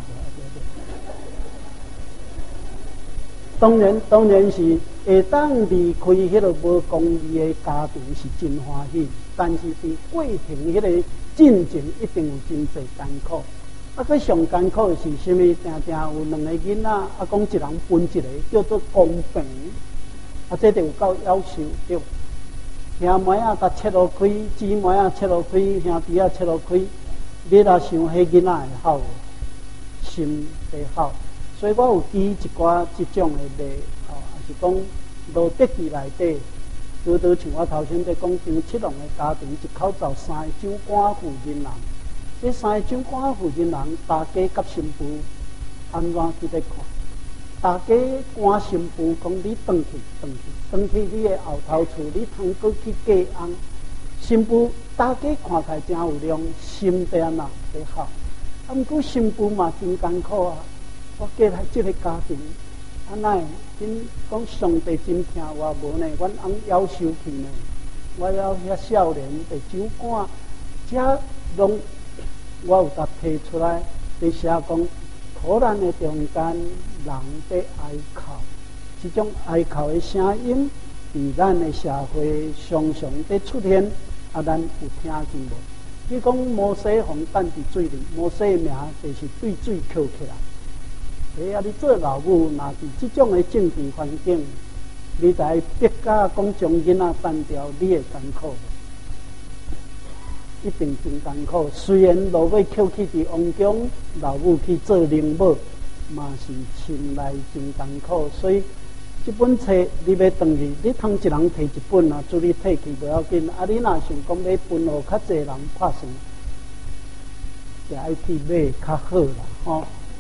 当然是会当离开迄个无公义的家庭是真欢喜，但是伫过程迄个进程一定有真侪艰苦。啊，佮上艰苦的是啥物？定定有2个囡仔，啊，讲一人分一个，叫做公平。啊，这就有够要求对。兄妹啊，甲切落开；姊妹啊，切落开；兄弟啊，切落开。你若想迄囡仔会好，心会好。所以我有举一寡这种的例，也是讲罗德记内底，拄像我头先在讲张七龙的家庭，一口罩3个长官负责人，这3个长官负责人，大家甲新妇安怎去咧看？大家赶新妇讲你转去你的后头厝，你通过去嫁翁。新妇大家看起来真有量，心地安那会好，啊，毋过新妇嘛真艰苦啊。我嫁来这个家庭，啊，那因讲上帝真疼我无呢？阮翁夭寿去呢？我要遐少年的酒馆，这拢我有甲提出来，伫写讲苦难的中间，人在哀哭，这种哀哭的声音，伫咱的社会常常在出现，啊，咱有听见无？你讲摩西红蛋伫水里，摩西的名就是对水扣起来。啊！你做老母，若是这种的政治环境，你才逼甲讲将囡仔单调，你会艰苦，一定真艰苦。虽然落尾扣去伫王宫，老母去做灵母，嘛是心内真艰苦。所以这本册你要转去，你通一人摕一本啊，注意摕去不要紧。啊，你若想讲要分互较济人拍算，就爱去买较好啦，吼。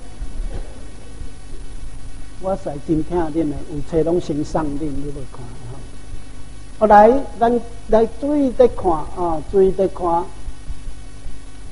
我实真听恁的，有册拢先送恁，你要看哈。后来咱来注意在看啊，注意在看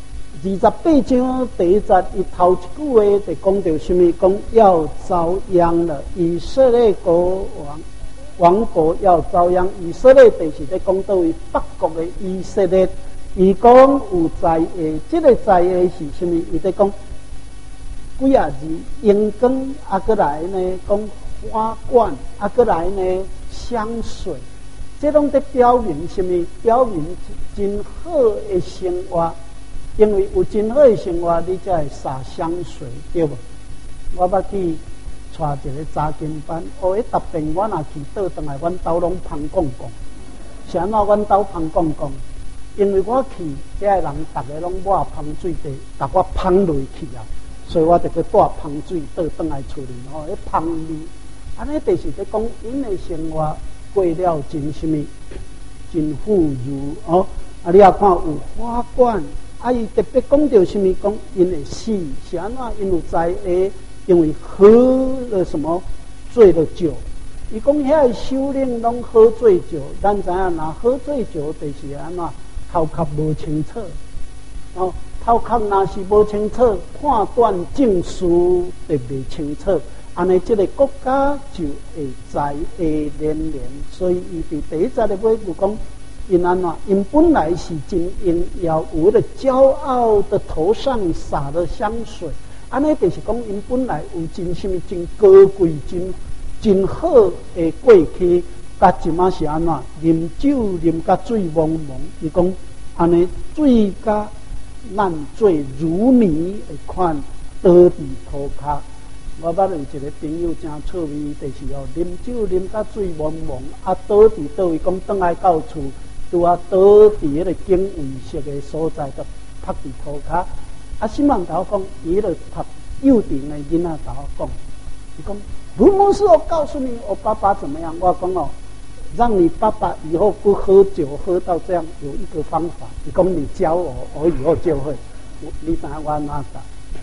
28章第1节，伊头一句话就讲到什么？讲要遭殃了，以色列王国要遭殃。以色列就是咧讲到伊北国的以色列，伊讲有灾厄，这个灾厄是什么？伊在讲几啊字荧光，啊过来呢讲花冠，啊过来呢香水，这拢在表明什么？表明真好的生活。因为有真好的生活，你才会洒香水，对不？我捌去带一个查经班，迄逐遍我若去倒转来，阮兜拢芳讲讲。是安怎阮兜芳讲讲？因为我去遐个人，逐个拢抹芳水地，逐我芳落去啊，所以我就去带芳水倒转来厝里吼，迄芳味。安尼就是在讲因的生活过了真什么，真富裕哦。啊，你也看有花冠。啊！伊特别讲到什么？讲因会死是安怎？因有灾厄，因为喝了什么醉了酒。伊讲遐个首领拢喝醉酒，咱知影若喝醉酒就是安怎？头壳无清楚。哦，头壳若是无清楚，判断证书就袂清楚。安尼，这个国家就会灾厄连连。所以，伊伫第1节的尾就讲。因安怎？因本来是真应要有的骄傲的头上洒了香水，安尼就是讲因本来有真什么真高贵、真好的过去，甲即马是安怎？啉酒啉甲醉蒙蒙，伊讲安尼醉甲烂醉如泥的款，倒伫涂骹。我捌有一个朋友真趣味，就是哦，啉酒啉甲醉蒙蒙，啊倒伫倒位讲转来到厝。拄啊倒伫迄个警卫室的所在，就趴伫涂骹。啊，新闻头讲，伊就拍幼稚的囡仔头讲，伊讲卢牧师，我告诉你，我爸爸怎么样？我讲哦，让你爸爸以后不喝酒喝到这样，有一个方法。伊讲你教我，我以后就会。你知影我哪啥？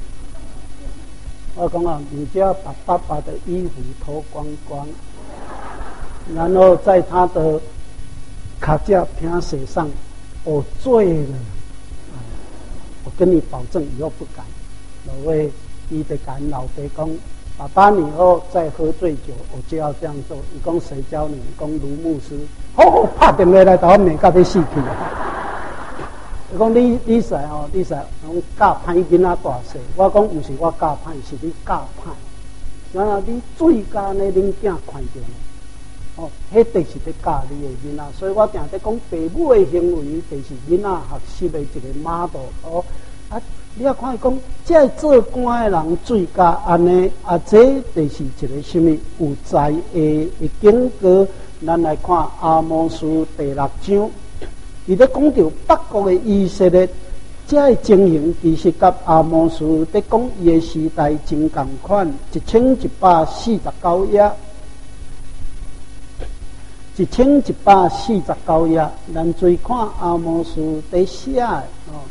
我讲啊，你就要把爸爸的衣服脱光光，然后在他的卡架片写上我醉了，我跟你保证以后不敢。老魏伊就跟老爸讲，爸爸你以后再喝醉酒，我就要这样做。伊讲谁教你？讲卢牧师。好，拍电话来到我面甲要死去。伊讲你使哦，你使讲教歹囡仔大细。我讲不是我教歹，是你教歹。然后你醉甲呢，恁囝看到呢？哦，迄就是在教你的囡仔，所以我定在讲父母的行为，就是囡仔学习的一个 model 哦。啊，你要看伊讲，这做官的人最佳安尼，啊，这就是一个什么有才的警告。咱来看阿摩司第6章，伊咧讲到北国的以色列，这的情形其实甲阿摩司在讲伊的时代真共款，1149页。1149页，咱注意看阿摩司在写的哦。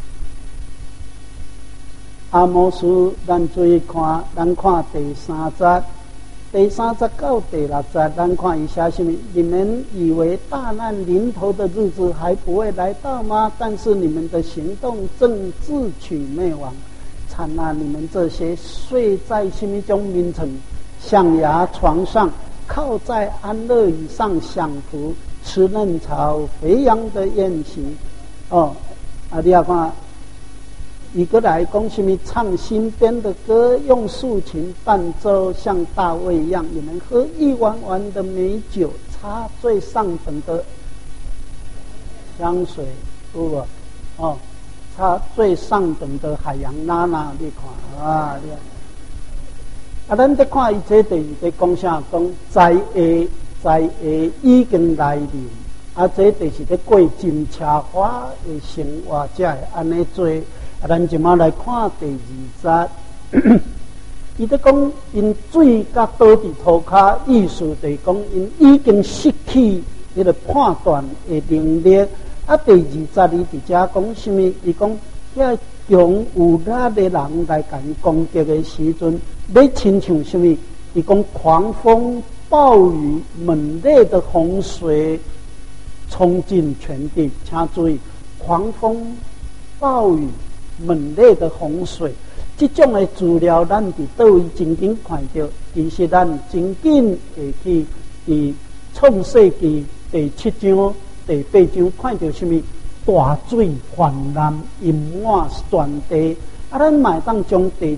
阿摩司，咱注意看，咱看第3节，第3节到第6节，咱看一下什么？你们以为大难临头的日子还不会来到吗？但是你们的行动正自取灭亡。惨啊！你们这些睡在什么种名城象牙床上，靠在安乐椅上享福，吃嫩草肥羊的宴席。哦，啊，你要看，一个来讲什么？唱新编的歌，用竖琴伴奏，像大卫一样。你们喝一碗碗的美酒，擦最上等的香水，对不？哦，擦最上等的海洋娜娜，你看啊，你看。啊，咱在看伊这第在讲啥？讲灾厄已经来临，啊，这就是在过真奢华的生活，才会安尼做。啊，咱即马来看第2节，伊在讲因水甲倒伫涂骹，意思就是讲因已经失去迄个判断的能力。啊，第2节伊伫遮讲什么？伊讲遐强有力的人来甲伊攻击的时阵。要亲像什么？伊讲狂风暴雨、猛烈的洪水冲进全地。请注意，狂风暴雨猛烈的洪水。这种的资料，咱伫倒位真紧看到，其实咱真紧会去伫创世纪第7章、第8章看到什么大水泛滥，淹满全地。啊，咱卖当将第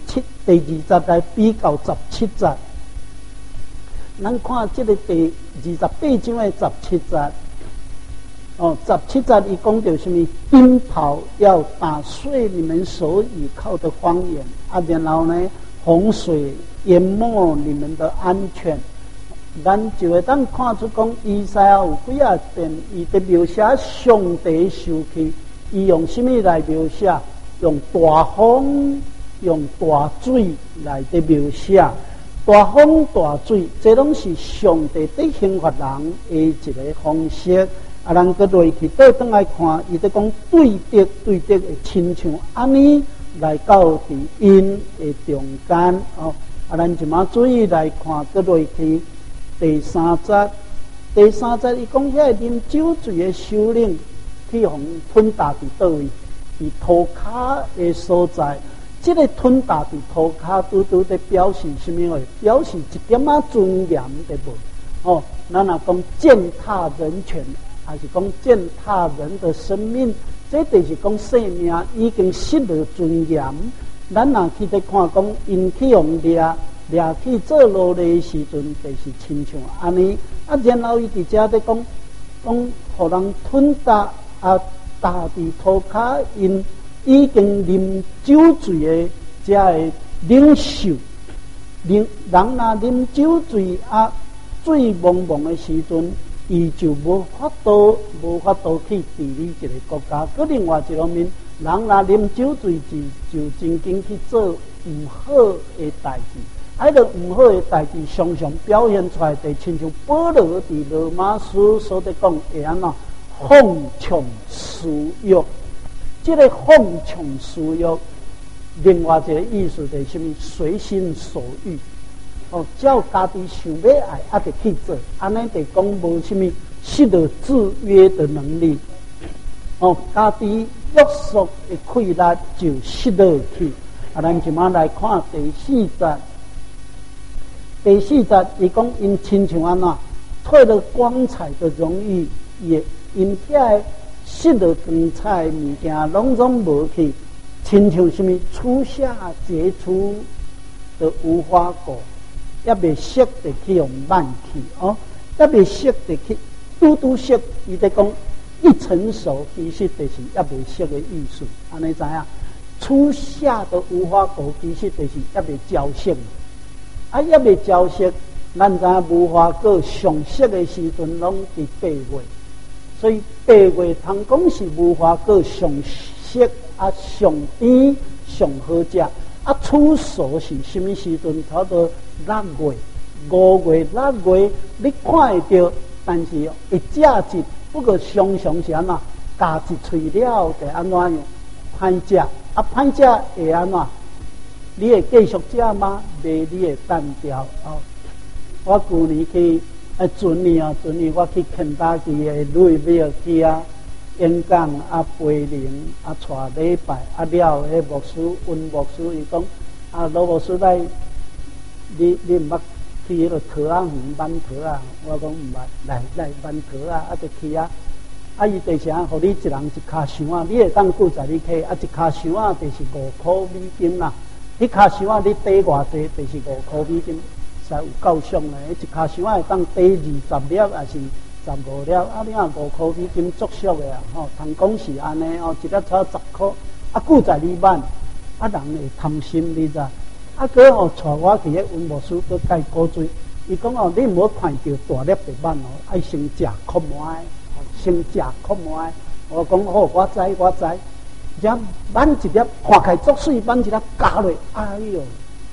20来比较17节，咱看这个第28章的17节。17节伊讲到什么？冰雹要打碎你们所倚靠的方言啊，然后呢，洪水淹没你们的安全。咱就会当看出讲，以赛亚有几啊遍，伊在描写上帝受气，伊用什么来描写？用大风、用大水来在描写。大风大水，这拢是上帝对刑罚人的一个方式。啊，咱搁落去倒转来看，伊在讲对敌的亲像安尼来到伫因的中间哦。啊，咱就嘛注意来看，搁落去第3节。第3节伊讲遐啉酒醉的首领去互吞大伫倒位，伫涂骹的所在。这个吞大伫涂骹，拄拄在表示什么话？表示一点仔尊严的无哦。咱若讲践踏人权。还是讲践踏人的生命，这就是讲生命已经失了尊严。咱若去在看讲，因去用掠去做奴隶的时阵，就是亲像安尼。啊，然后伊伫遮在讲，互人吞打啊，大地涂骹，因已经啉酒醉的遮的领袖，人若啉酒醉啊，醉蒙蒙的时阵。伊就无法度去治理一个国家。搁另外一方面，人若啉酒醉就真经去做唔好的代志。迄个唔好的代志，常常表现出来，就亲像保罗伫罗马书所在讲会安怎放纵私欲。这个放纵私欲，另外一个意思就是什么？随心所欲。照家己想要爱，啊，就去做，安尼就讲无什么失了制约的能力。家己约束的气力就失了去。啊，咱即马来看第4节。第4节伊讲因亲像安怎退了光彩的荣誉，也因遐失了光彩的物件，拢无去，亲像什么初夏结出的无花果。也未熟的去用慢去也未熟的去拄熟，伊在讲一成熟，其实就是也未熟的意思。安尼知影？初夏的无花果其实就是也未焦熟，啊，也未焦熟。咱知影无花果上熟的时阵拢伫8月，所以8月通讲是无花果上熟啊，上甜上好食。啊，初熟是什么时阵？差不多6月、5月、6月，你看会到，但是会食一，不过常常是安怎，夹一喙了，就安怎样歹食？啊，歹食会安怎？你会继续食吗？袂，你会单调我去年去，前年我去肯塔基的路易威尔去啊。演讲啊，培灵啊，带礼拜啊，了迄牧师温牧师伊讲啊，罗牧师来，你毋捌去迄个桃啊园挽桃啊？我讲毋捌，来挽桃啊，就去啊。啊，伊就是啊，互你一人一卡箱啊，你会当顾在你去啊，一卡箱啊，就是5块美金啦。一卡箱啊，你抵偌济，就是5块美金，才有够俗嘞。一卡箱啊，会当抵20粒，还是15粒？啊，你啊5块美金足俗的啊！通讲是安尼一粒才10块，啊，顾在你挽，啊，人会贪心，你知？啊，佮带我去迄温牧师佮解古锥，伊讲你唔好看到大粒的挽爱先食苦糜，先食苦糜。我讲好，我知。只挽一粒，看起来足水，挽一粒加落，哎哟，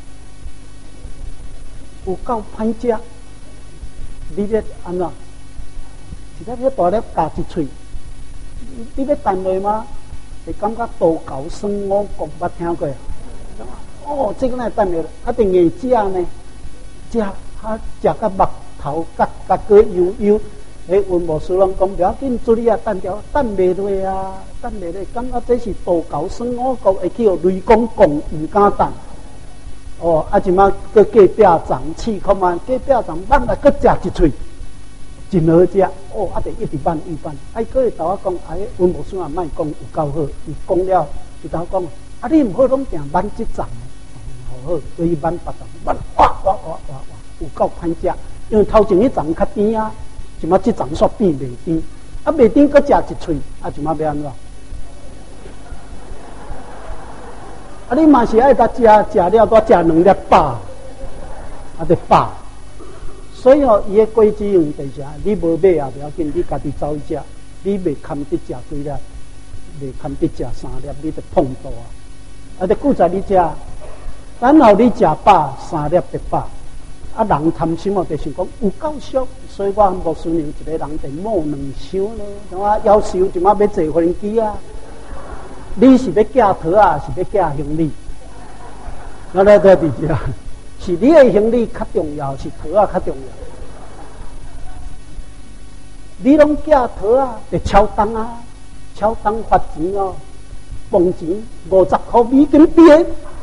有够歹食。你要安怎？一粒大粒加一喙，你要啖落吗？会感觉刀口酸，我捌听过。这个呢啖落，啊，定会食呢，食到目头甲个油， 文牧师拢讲不要紧，做你啊，等袂落啊，等袂落，感觉这是道教孙悟空会去互雷公讲，唔敢等。哦，啊，即马搁隔壁长气，看嘛，隔壁长慢来搁食一喙，真好食。哦，啊，得一直慢一慢。哎，搁会同我讲，哎，文牧师也莫讲有够好，伊讲了，就同我讲，啊，你唔好拢定慢一站，好好，所以慢八站，慢哇，有够歹食。因为头前迄站较甜啊，即马即站煞变袂甜，啊，袂甜搁食一喙，啊，即马要安怎？啊！你嘛是爱他食了，多食2粒饱，啊，得饱。所以哦，伊个果子用第啥？你无买也不要紧，你家己走去食。你袂堪得食几粒，袂堪得食3粒，你得碰到啊！啊，得顾在你食，然后你食饱3粒得饱。啊，人贪心哦，就是讲有够俗，所以我牧师娘一个人得摸2箱呢。怎啊？夭寿即马要坐飞机啊！你是要寄桃啊，是要寄行李？我来在伫遮，是你的行李较重要，是桃啊较重要。你拢寄桃啊，得超重啊，超重发钱哦，磅钱50块美金变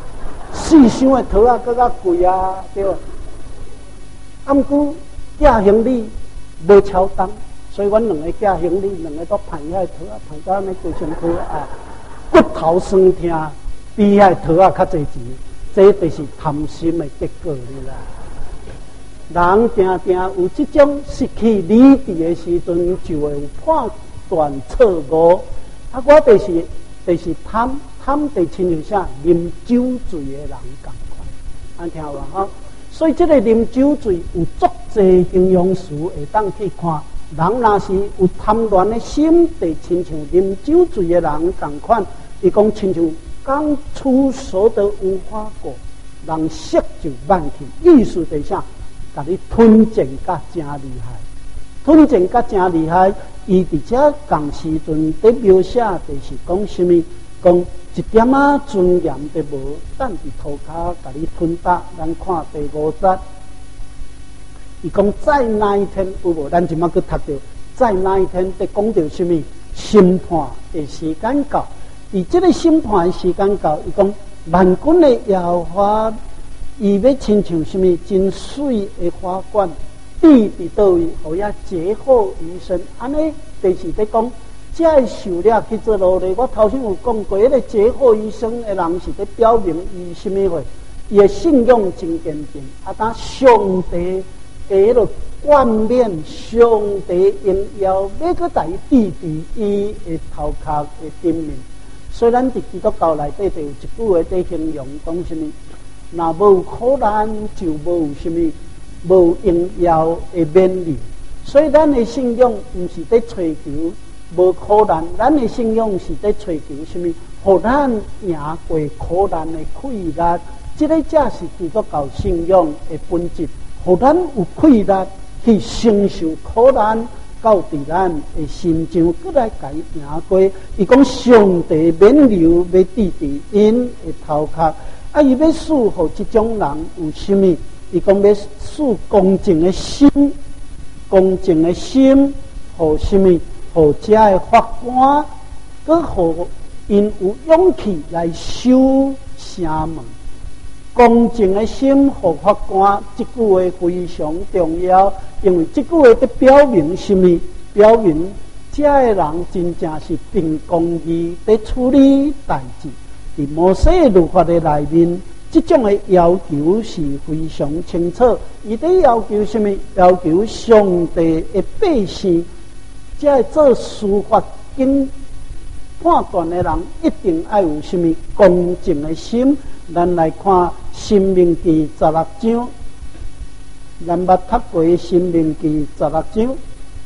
，4箱的桃啊，更较贵啊，对吧？啊，毋过寄行李无超重，所以阮2个寄行李，2个都盘遐桃啊，盘到安尼规身躯啊。骨头酸痛，比遐桃啊较侪钱，这就是贪心的结果啦。人定定有这种失去理智的时阵，就会有判断错误。啊，我就是贪得亲像啥啉酒醉的人同款，安听有无吼？所以这个啉酒醉有足侪形容词会当去看。人若是有贪恋的心，得亲像啉酒醉的人同款。伊讲亲像刚出熟的无花果，人食就慢去。意思是啥？甲你吞进甲真厉害，吞进甲真厉害。伊伫遮共时阵伫描写，就是讲什么？讲一点仔尊严都无，等伫涂骹甲你吞打。咱看第5节，伊讲在那一天有无？咱即马去读到，在那一天伫讲到什么？审判的时间到。以这个审判的时间到，伊讲万军的耶和华，伊要亲像什么真水的花冠，地伫倒位，互遐劫后余生。安尼就是在讲，这个受了去做奴隶。我头先有讲过，迄个劫后余生的人是在表明伊什么话？伊的信仰真坚定，啊，当上帝的迄个冠冕，上帝荣耀要搁在地伫伊的头壳的顶面。虽然伫基督教内底就有一句话在形容讲什么，若无苦难就无什么，无荣耀的冕礼。所以咱的信仰毋是在追求无苦难，咱的信仰是在追求什么？互咱赢过苦难的气力。这个才是基督教信仰的本质，互咱有气力去承受苦难。到伫咱的心上，搁来甲伊赢过。伊讲上帝免流要滴伫因的头壳，啊，伊要赐互这种人有什么？伊讲要赐恭敬的心，恭敬的心，互什么？互遮的法官，搁互因有勇气来守城门。恭敬的心，互法官，这句话非常重要，因为这句话在表明什么？表明这个人真正是凭公义在处理代志。在摩西律法的内面，这种的要求是非常清楚。伊在要求什么？要求上帝的百姓，这做司法经判断的人，一定要有什么恭敬的心。咱来看《申命记》16章，咱捌读过《申命记》16章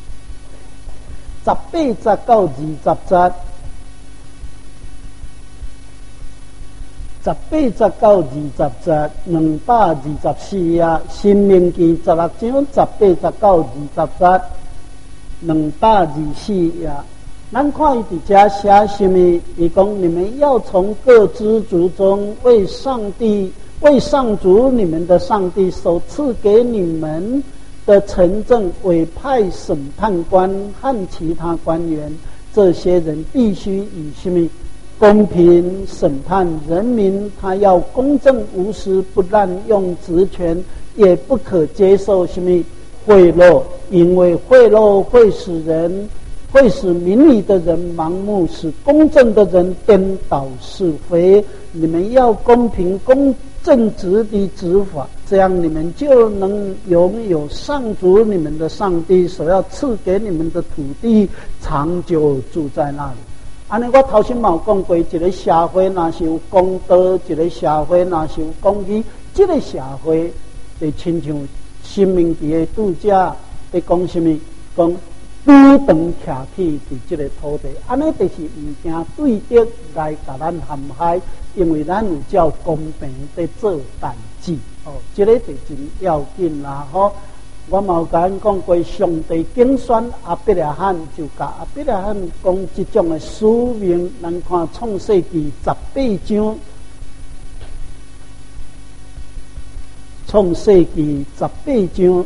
18节到20节，18节到20节，224页，《申命记》16章18节到20节，224页。咱看伊伫遮写什么？伊讲你们要从各支族中为上主你们的上帝所赐给你们的城镇委派审判官和其他官员，这些人必须以什么公平审判人民，他要公正无私，不滥用职权，也不可接受什么贿赂，因为贿赂会使明理的人盲目，使公正的人颠倒是非。你们要公平公正直的执法，这样你们就能拥有上主你们的上帝所要赐给你们的土地，长久住在那里。安尼，我头先嘛有讲过，一个社会若是有公道，一个社会若是有公义，这个社会就亲像生命期的度假，在讲什么？讲拄长徛起伫这个土地，安尼就是唔惊对敌来甲咱陷害，因为咱有照公平在做代志。哦，这个就真要紧啦！吼，我嘛有甲咱讲过，上帝竞选阿伯拉罕，就甲阿伯拉罕讲这种的使命。咱看创世纪18章，创世纪18章。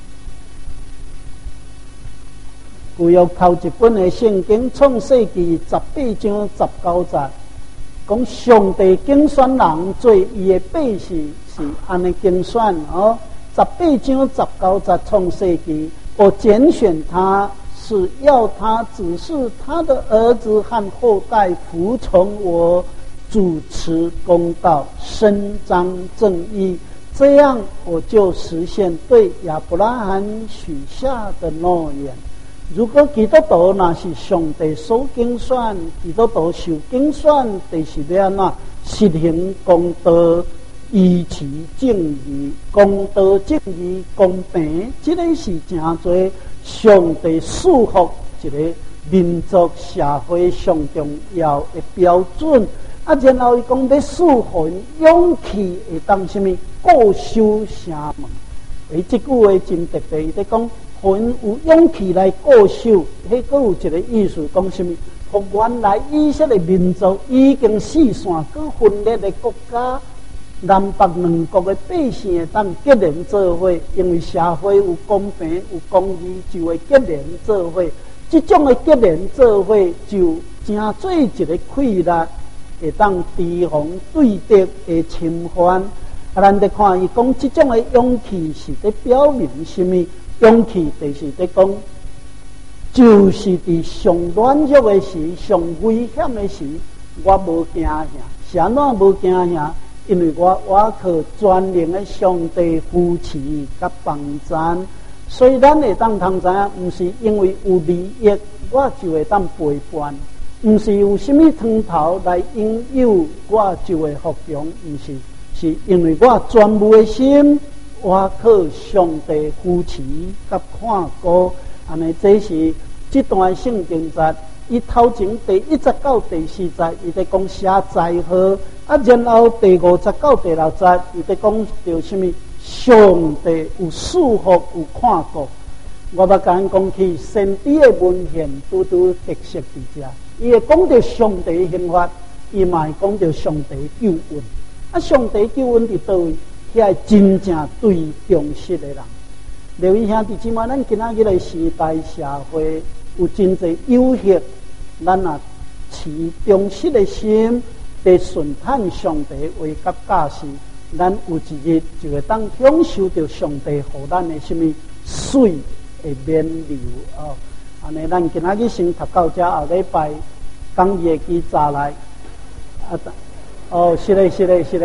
旧约头一本的圣经创世纪18章19节，讲上帝竞选人做伊的百姓，是安尼竞选哦。18章19节创世纪，我拣选他，是要他指示他的儿子和后代服从我，主持公道，伸张正义，这样我就实现对亚伯拉罕许下的诺言。如果基督徒若是上帝所竞选，基督徒受竞选，就是要安怎实行公道、依持正义、公道、正义、公平，这个是真侪上帝束缚一个民族社会上重要的标准。啊，然后伊讲要束缚勇气会当什么固守城门？这句话真特别，伊在讲。魂有勇气来固守，迄个有一个意思，讲什么？和原来以色列民族已经四散各分裂的国家，南北两国的百姓会当结连做伙，因为社会有公平有公义，就会结连做伙。这种的结连做伙，就成做一个溃力，会当提防对敌的侵犯。啊，咱得看伊讲，这种的勇气是在表明什么？勇气就是在讲，就是在上软弱的时、上危险的时，我无惊吓。啥哪无惊吓？因为我靠全能的上帝扶持甲帮赞。所以咱会当通知影，不是因为有利益，我就会当陪伴；不是有什么汤头来引诱，我就会服从。不是，是因为我全部的心。我靠上帝扶持甲看顾，安尼这是这段圣经节，伊头前第1节到第4节，伊在讲写灾祸，啊，然后第5节到第6节，伊在讲到什么？上帝有束缚，有看顾。我要甲咱讲起先知的文献，拄特色伫遮，伊会讲到上帝刑罚，伊嘛会讲到上帝救恩。啊，上帝救恩伫倒位？遐真正对忠实的人，留意兄弟姊妹，咱今仔日的时代社会有真侪有限，咱也持忠实的心，在顺探上帝为甲教示，咱有一日就会当享受到上帝予咱的什么水的免流哦。安尼，咱今仔日先读到这，后礼拜讲义记早来啊，哦，是嘞。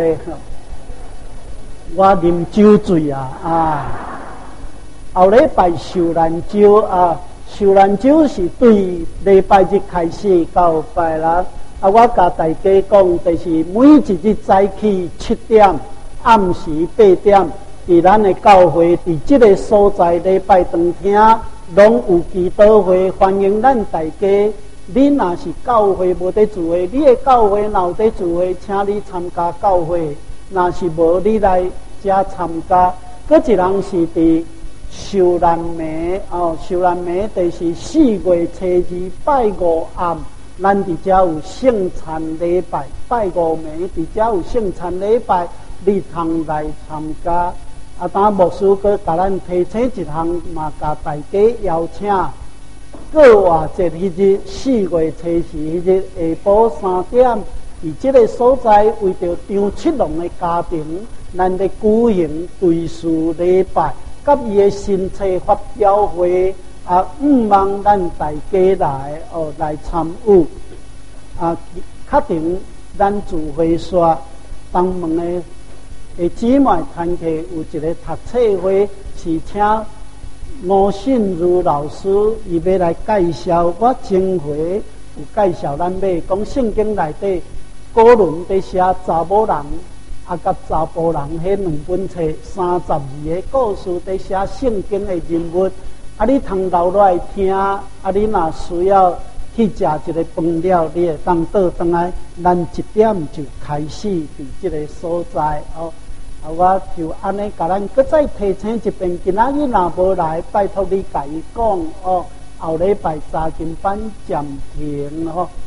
我啉酒醉啊！后礼拜受难酒啊，受难酒是对礼拜日开始到拜六啊。我甲大家讲，就是每一日早起7点，暗时8点，伫咱的教会，伫这个所在礼拜堂厅，拢有祈祷会，欢迎咱大家。你若是教会无在聚会，你的教会若有在聚会，请你参加教会。若是无，你来遮参加。搁一人是伫受难暝哦，受难暝就是4月初2拜5暗，咱伫遮有圣餐礼拜，拜5暝伫遮有圣餐礼拜，你通来参加。 当牧师佮甲咱提醒一项，嘛甲大家邀请。过活节迄日4月初4迄日下晡3点，伫即个所在为着张七龙的家庭，咱咧举行对事礼拜，甲伊的新册发表会，望咱大家来参与。确定咱自会说东门的姊妹团契有一个读册会，是请吴信如老师伊要来介绍。我前回有介绍咱买讲圣经内底古伦在写查某人甲查甫人迄两本册32个故事在写圣经的人物。你通留落来听，你若需要去食一个饭了，你会当倒转来，咱1点就开始伫即个所在我就安尼甲咱搁再提醒一遍，今仔日若无来，拜托你甲伊讲后礼拜查经班暂停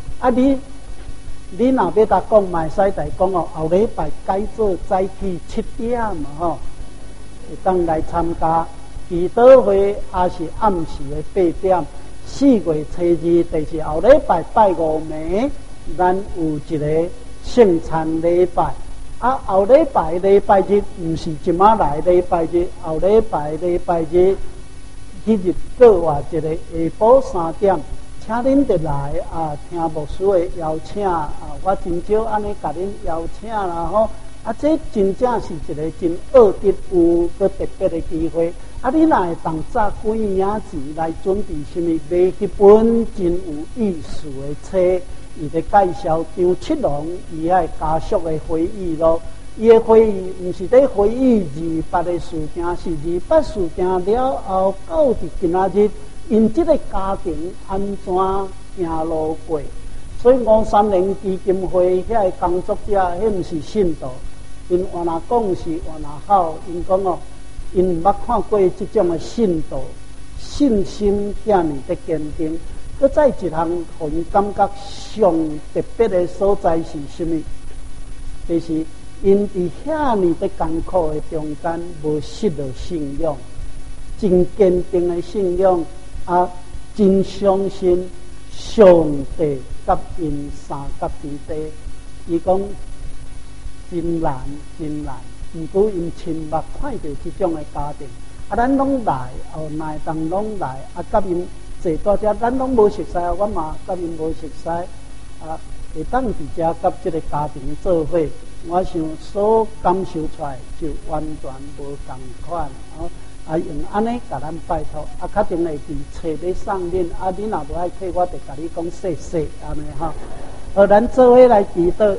你若要甲讲，嘛会使来讲后礼拜改做早起7点会当来参加祈祷会，也是暗时的8点。4月初2，就是后礼拜拜5暝，咱有一个圣餐礼拜。后礼拜日毋是即马来礼拜日，后礼拜日迄日过活一个下晡3点，请恁得来听牧师的邀请我真少安尼甲恁邀请啦这真正是一个真恶得有个特别的机会。你若会当早几领钱来准备什么？买一本真有意思的册，伊在介绍张七龙伊爱家属的回忆咯。伊的回忆毋是在回忆28的事件，是28事件了后到伫今仔日，因这个家庭安怎行路过。所以530基金会遐工作者，迄毋是信徒，因换若讲是换若好，因讲因毋捌看过这种的信徒，信心遐尼的坚定。搁再一项，互因感觉上特别的所在是什么？就是因伫遐尼的艰苦的中间，无失了信仰，真坚定的信仰真相信上帝甲因三甲之地。伊讲真难。毋过因亲目看到这种的家庭，咱拢来哪会当拢来甲因坐大遮，咱拢无熟悉我嘛甲因无熟悉会当伫遮甲这个家庭做伙，我想所感受出来就完全无同款用安尼甲咱拜托确定会伫册咧送恁你若无爱去，我就甲你讲谢谢安尼咱做伙来祈祷。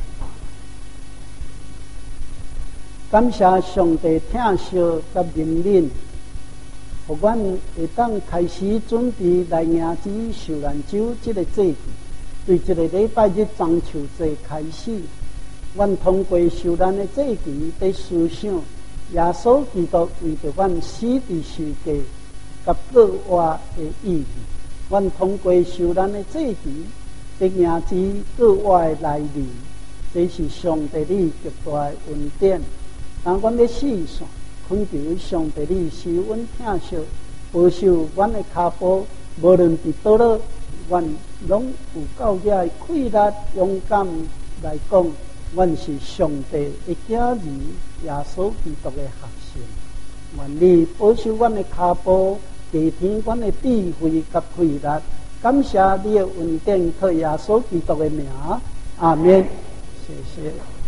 感谢上帝疼惜甲怜悯，互阮会当开始准备来迎接受难周这个节期。对这个礼拜日中秋节开始，阮通过受难的节期，在思想耶稣基督为着阮死伫世界甲过活的意义。阮通过受难的节期，在迎接过活的来临，这是上帝你极大的恩典。当阮要死线，恳求上帝你施阮疼惜，保守阮的脚步，无论伫倒落，阮拢有够遐的气力、勇敢来讲，阮是上帝的囝儿，耶稣基督的学生。愿你保守阮的脚步，加添阮的智慧甲气力。感谢你的恩典，靠耶稣基督的名，阿免。谢谢。